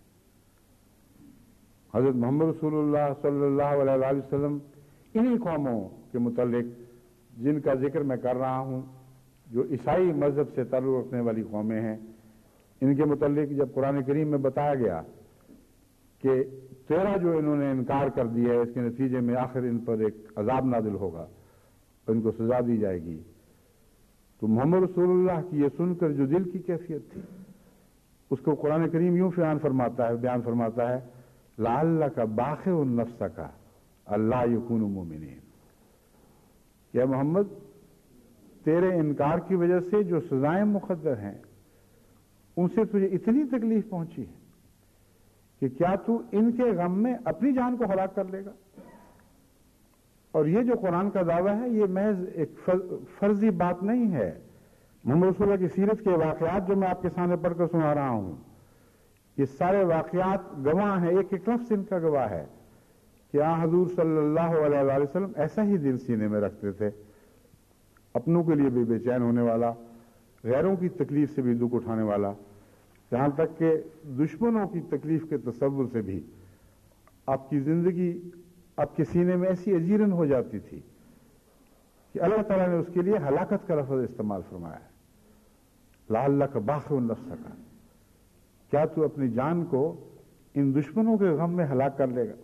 حضرت محمد رسول اللہ صلی اللہ علیہ وسلم انہی قوموں کے متعلق جن کا ذکر میں کر رہا ہوں، جو عیسائی مذہب سے تعلق رکھنے والی قومیں ہیں، ان کے متعلق جب قرآن کریم میں بتایا گیا کہ تیرہ جو انہوں نے انکار کر دیا ہے، اس کے نتیجے میں آخر ان پر ایک عذاب نازل ہوگا اور ان کو سزا دی جائے گی، تو محمد رسول اللہ کی یہ سن کر جو دل کی کیفیت تھی، اس کو قرآن کریم یوں بیان فرماتا ہے بیان فرماتا ہے لعلک باخع نفسک اللہ یکونوا مؤمنین۔ یا محمد تیرے انکار کی وجہ سے جو سزائیں مقدر ہیں ان سے تجھے اتنی تکلیف پہنچی ہے کہ کیا تو ان کے غم میں اپنی جان کو ہلاک کر لے گا؟ اور یہ جو قرآن کا دعویٰ ہے یہ محض ایک فرضی بات نہیں ہے. محمد رسول اللہ کی سیرت کے واقعات جو میں آپ کے سامنے پڑھ کر سنا رہا ہوں یہ سارے واقعات گواہ ہیں، ایک ایک لفظ ان کا گواہ ہے کہ آن حضور صلی اللہ علیہ وآلہ وسلم ایسا ہی دل سینے میں رکھتے تھے، اپنوں کے لیے بھی بے چین ہونے والا، غیروں کی تکلیف سے بھی دکھ اٹھانے والا، یہاں تک کہ دشمنوں کی تکلیف کے تصور سے بھی آپ کی زندگی آپ کے سینے میں ایسی اجیرن ہو جاتی تھی کہ اللہ تعالیٰ نے اس کے لیے ہلاکت کا لفظ استعمال فرمایا ہے. لعلک باخع نفسک، کیا تو اپنی جان کو ان دشمنوں کے غم میں ہلاک کر لے گا؟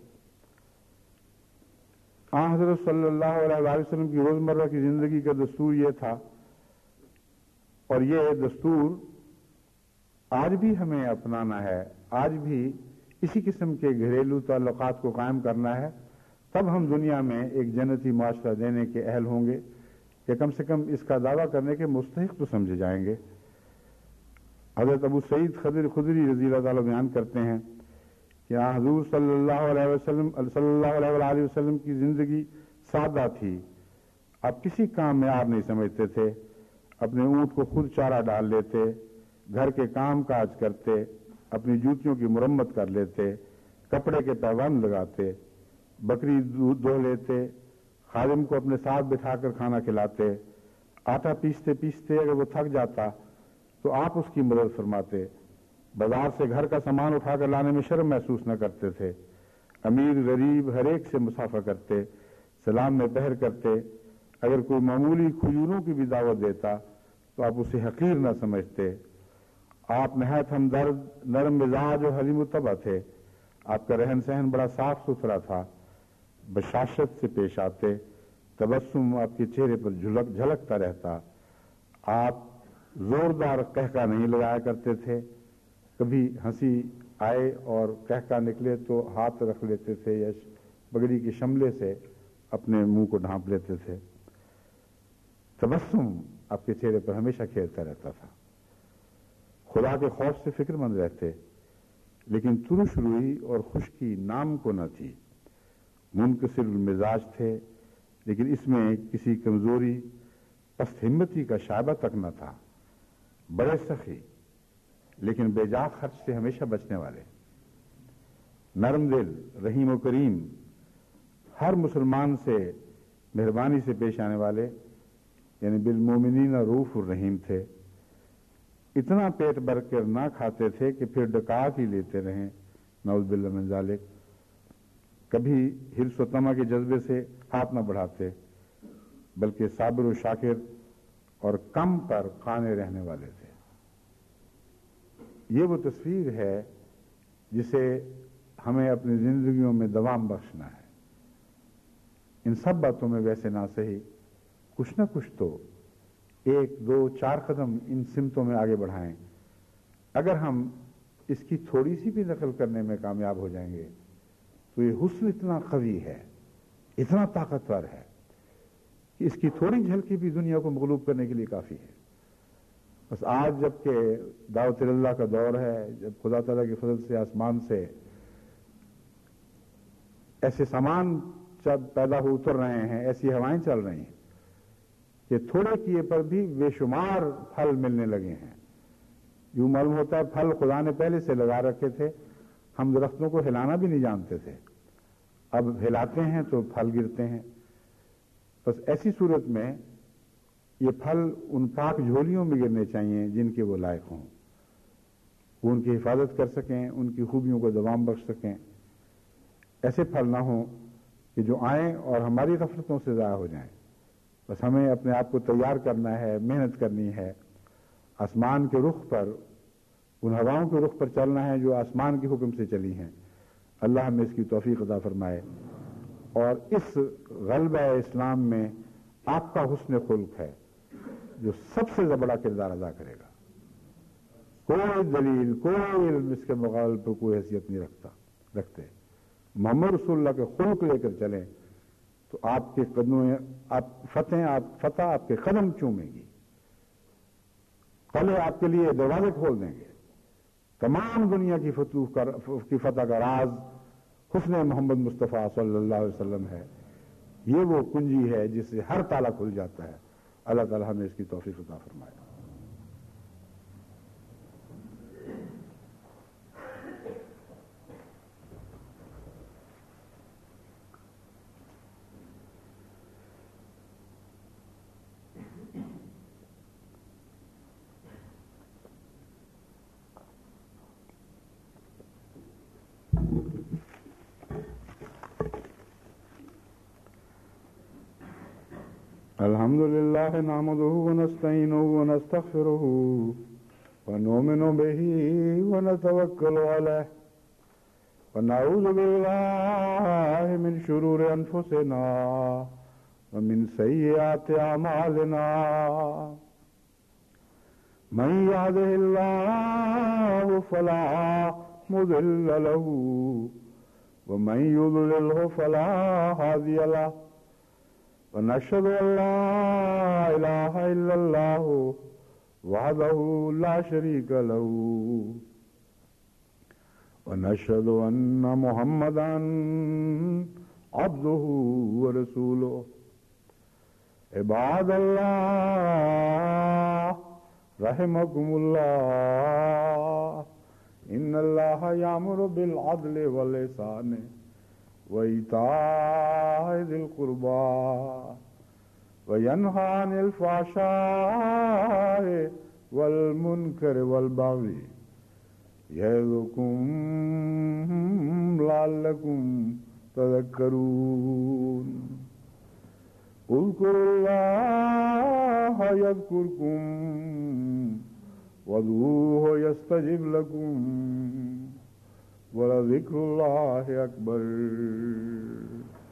آن حضرت صلی اللہ علیہ وآلہ وسلم کی روزمرہ کی زندگی کا دستور یہ تھا، اور یہ دستور آج بھی ہمیں اپنانا ہے. آج بھی اسی قسم کے گھریلو تعلقات کو قائم کرنا ہے، تب ہم دنیا میں ایک جنتی معاشرہ دینے کے اہل ہوں گے کہ کم سے کم اس کا دعویٰ کرنے کے مستحق تو سمجھے جائیں گے. حضرت ابو سعید خدر خدری رضی اللہ تعالیٰ بیان کرتے ہیں کہ حضور صلی اللہ علیہ وسلم صلی اللہ علیہ وآلہ وسلم کی زندگی سادہ تھی. آپ کسی کام میں آر نہیں سمجھتے تھے، اپنے اونٹ کو خود چارہ ڈال لیتے، گھر کے کام کاج کرتے، اپنی جوتیوں کی مرمت کر لیتے، کپڑے کے پیوند لگاتے، بکری دودھ دو لیتے، خادم کو اپنے ساتھ بٹھا کر کھانا کھلاتے، آٹا پیستے پیستے اگر وہ تھک جاتا تو آپ اس کی مدد فرماتے، بازار سے گھر کا سامان اٹھا کر لانے میں شرم محسوس نہ کرتے تھے، امیر غریب ہر ایک سے مسافہ کرتے، سلام میں پہر کرتے، اگر کوئی معمولی کھجوروں کی بھی دعوت دیتا تو آپ اسے حقیر نہ سمجھتے. آپ نہایت ہمدرد، نرم مزاج اور حلیم الطبع تھے. آپ کا رہن سہن بڑا صاف ستھرا تھا، بشاشت سے پیش آتے، تبسم آپ کے چہرے پر جھلک جھلکتا رہتا. آپ زوردار قہقہ نہیں لگایا کرتے تھے، کبھی ہنسی آئے اور قہقہ نکلے تو ہاتھ رکھ لیتے تھے یا پگڑی کے شملے سے اپنے منہ کو ڈھانپ لیتے تھے. تبسم آپ کے چہرے پر ہمیشہ کھیلتا رہتا تھا. خدا کے خوف سے فکر مند رہتے، لیکن ترش روئی اور خشکی نام کو نہ تھی. منکسر المزاج تھے، لیکن اس میں کسی کمزوری پست ہمتی کا شائبہ تک نہ تھا. بڑے سخی لیکن بے جا خرچ سے ہمیشہ بچنے والے، نرم دل، رحیم و کریم، ہر مسلمان سے مہربانی سے پیش آنے والے، یعنی بالمومنین رؤوف الرحیم تھے. اتنا پیٹ بھر کر نہ کھاتے تھے کہ پھر ڈکا ہی لیتے رہیں، نعوذ باللہ من ذالک. کبھی حرص و طمع کے جذبے سے ہاتھ نہ بڑھاتے، بلکہ صابر و شاکر اور کم پر قانے رہنے والے تھے. یہ وہ تصویر ہے جسے ہمیں اپنی زندگیوں میں دوام بخشنا ہے. ان سب باتوں میں ویسے نہ صحیح کچھ نہ کچھ تو ایک دو چار قدم ان سمتوں میں آگے بڑھائیں. اگر ہم اس کی تھوڑی سی بھی نقل کرنے میں کامیاب ہو جائیں گے تو یہ حسن اتنا قوی ہے، اتنا طاقتور ہے کہ اس کی تھوڑی جھلکی بھی دنیا کو مغلوب کرنے کے لیے کافی ہے. بس آج جب کہ دعوت اللہ کا دور ہے، جب خدا تعالیٰ کے فضل سے آسمان سے ایسے سامان پیدا ہو اتر رہے ہیں، ایسی ہوائیں چل رہی ہیں کہ تھوڑے کیے پر بھی بے شمار پھل ملنے لگے ہیں. یوں معلوم ہوتا ہے پھل خدا نے پہلے سے لگا رکھے تھے، ہم درختوں کو ہلانا بھی نہیں جانتے تھے، اب ہلاتے ہیں تو پھل گرتے ہیں. بس ایسی صورت میں یہ پھل ان پاک جھولیوں میں گرنے چاہیے جن کے وہ لائق ہوں، وہ ان کی حفاظت کر سکیں، ان کی خوبیوں کو دوام بخش سکیں. ایسے پھل نہ ہوں کہ جو آئیں اور ہماری غفلتوں سے ضائع ہو جائیں. بس ہمیں اپنے آپ کو تیار کرنا ہے، محنت کرنی ہے، آسمان کے رخ پر، ان ہواؤں کے رخ پر چلنا ہے جو آسمان کے حکم سے چلی ہیں. اللہ ہمیں اس کی توفیق عطا فرمائے. اور اس غلبہ اسلام میں آپ کا حسن خلق ہے جو سب سے بڑا کردار ادا کرے گا. کوئی دلیل، کوئی علم اس کے مقابل پر کوئی حیثیت نہیں رکھتا رکھتے. محمد رسول اللہ کے خلق لے کر چلیں تو آپ کے قدموں آپ فتح آپ فتح آپ کے قدم چومے گی، قلعے آپ کے لیے دروازے کھول دیں گے۔ تمام دنیا کی فتح کی فتح کا راز حسن محمد مصطفیٰ صلی اللہ علیہ وسلم ہے۔ یہ وہ کنجی ہے جس سے ہر تالا کھل جاتا ہے۔ اللہ تعالی ہمیں اس کی توفیق عطا فرمائے۔ الحمد لله نحمده ونستعينه ونستغفره ونؤمن به ونتوكل عليه ونعوذ بالله من شرور أنفسنا ومن سيئات أعمالنا من يهده الله فلا مضل له ومن يضلله فلا هادي له ونشهد أن لا إله إلا الله وحده لا شريك له ونشهد أن محمدا عبده ورسوله عباد الله رحمكم الله إن الله يأمر بالعدل والإحسان وإيتاء ذي القربى وينهى عن الفحشاء والمنكر والبغي يعظكم لعلكم تذكرون اذكروا الله يذكركم وادعوه يستجب لكم ولذكر الله أكبر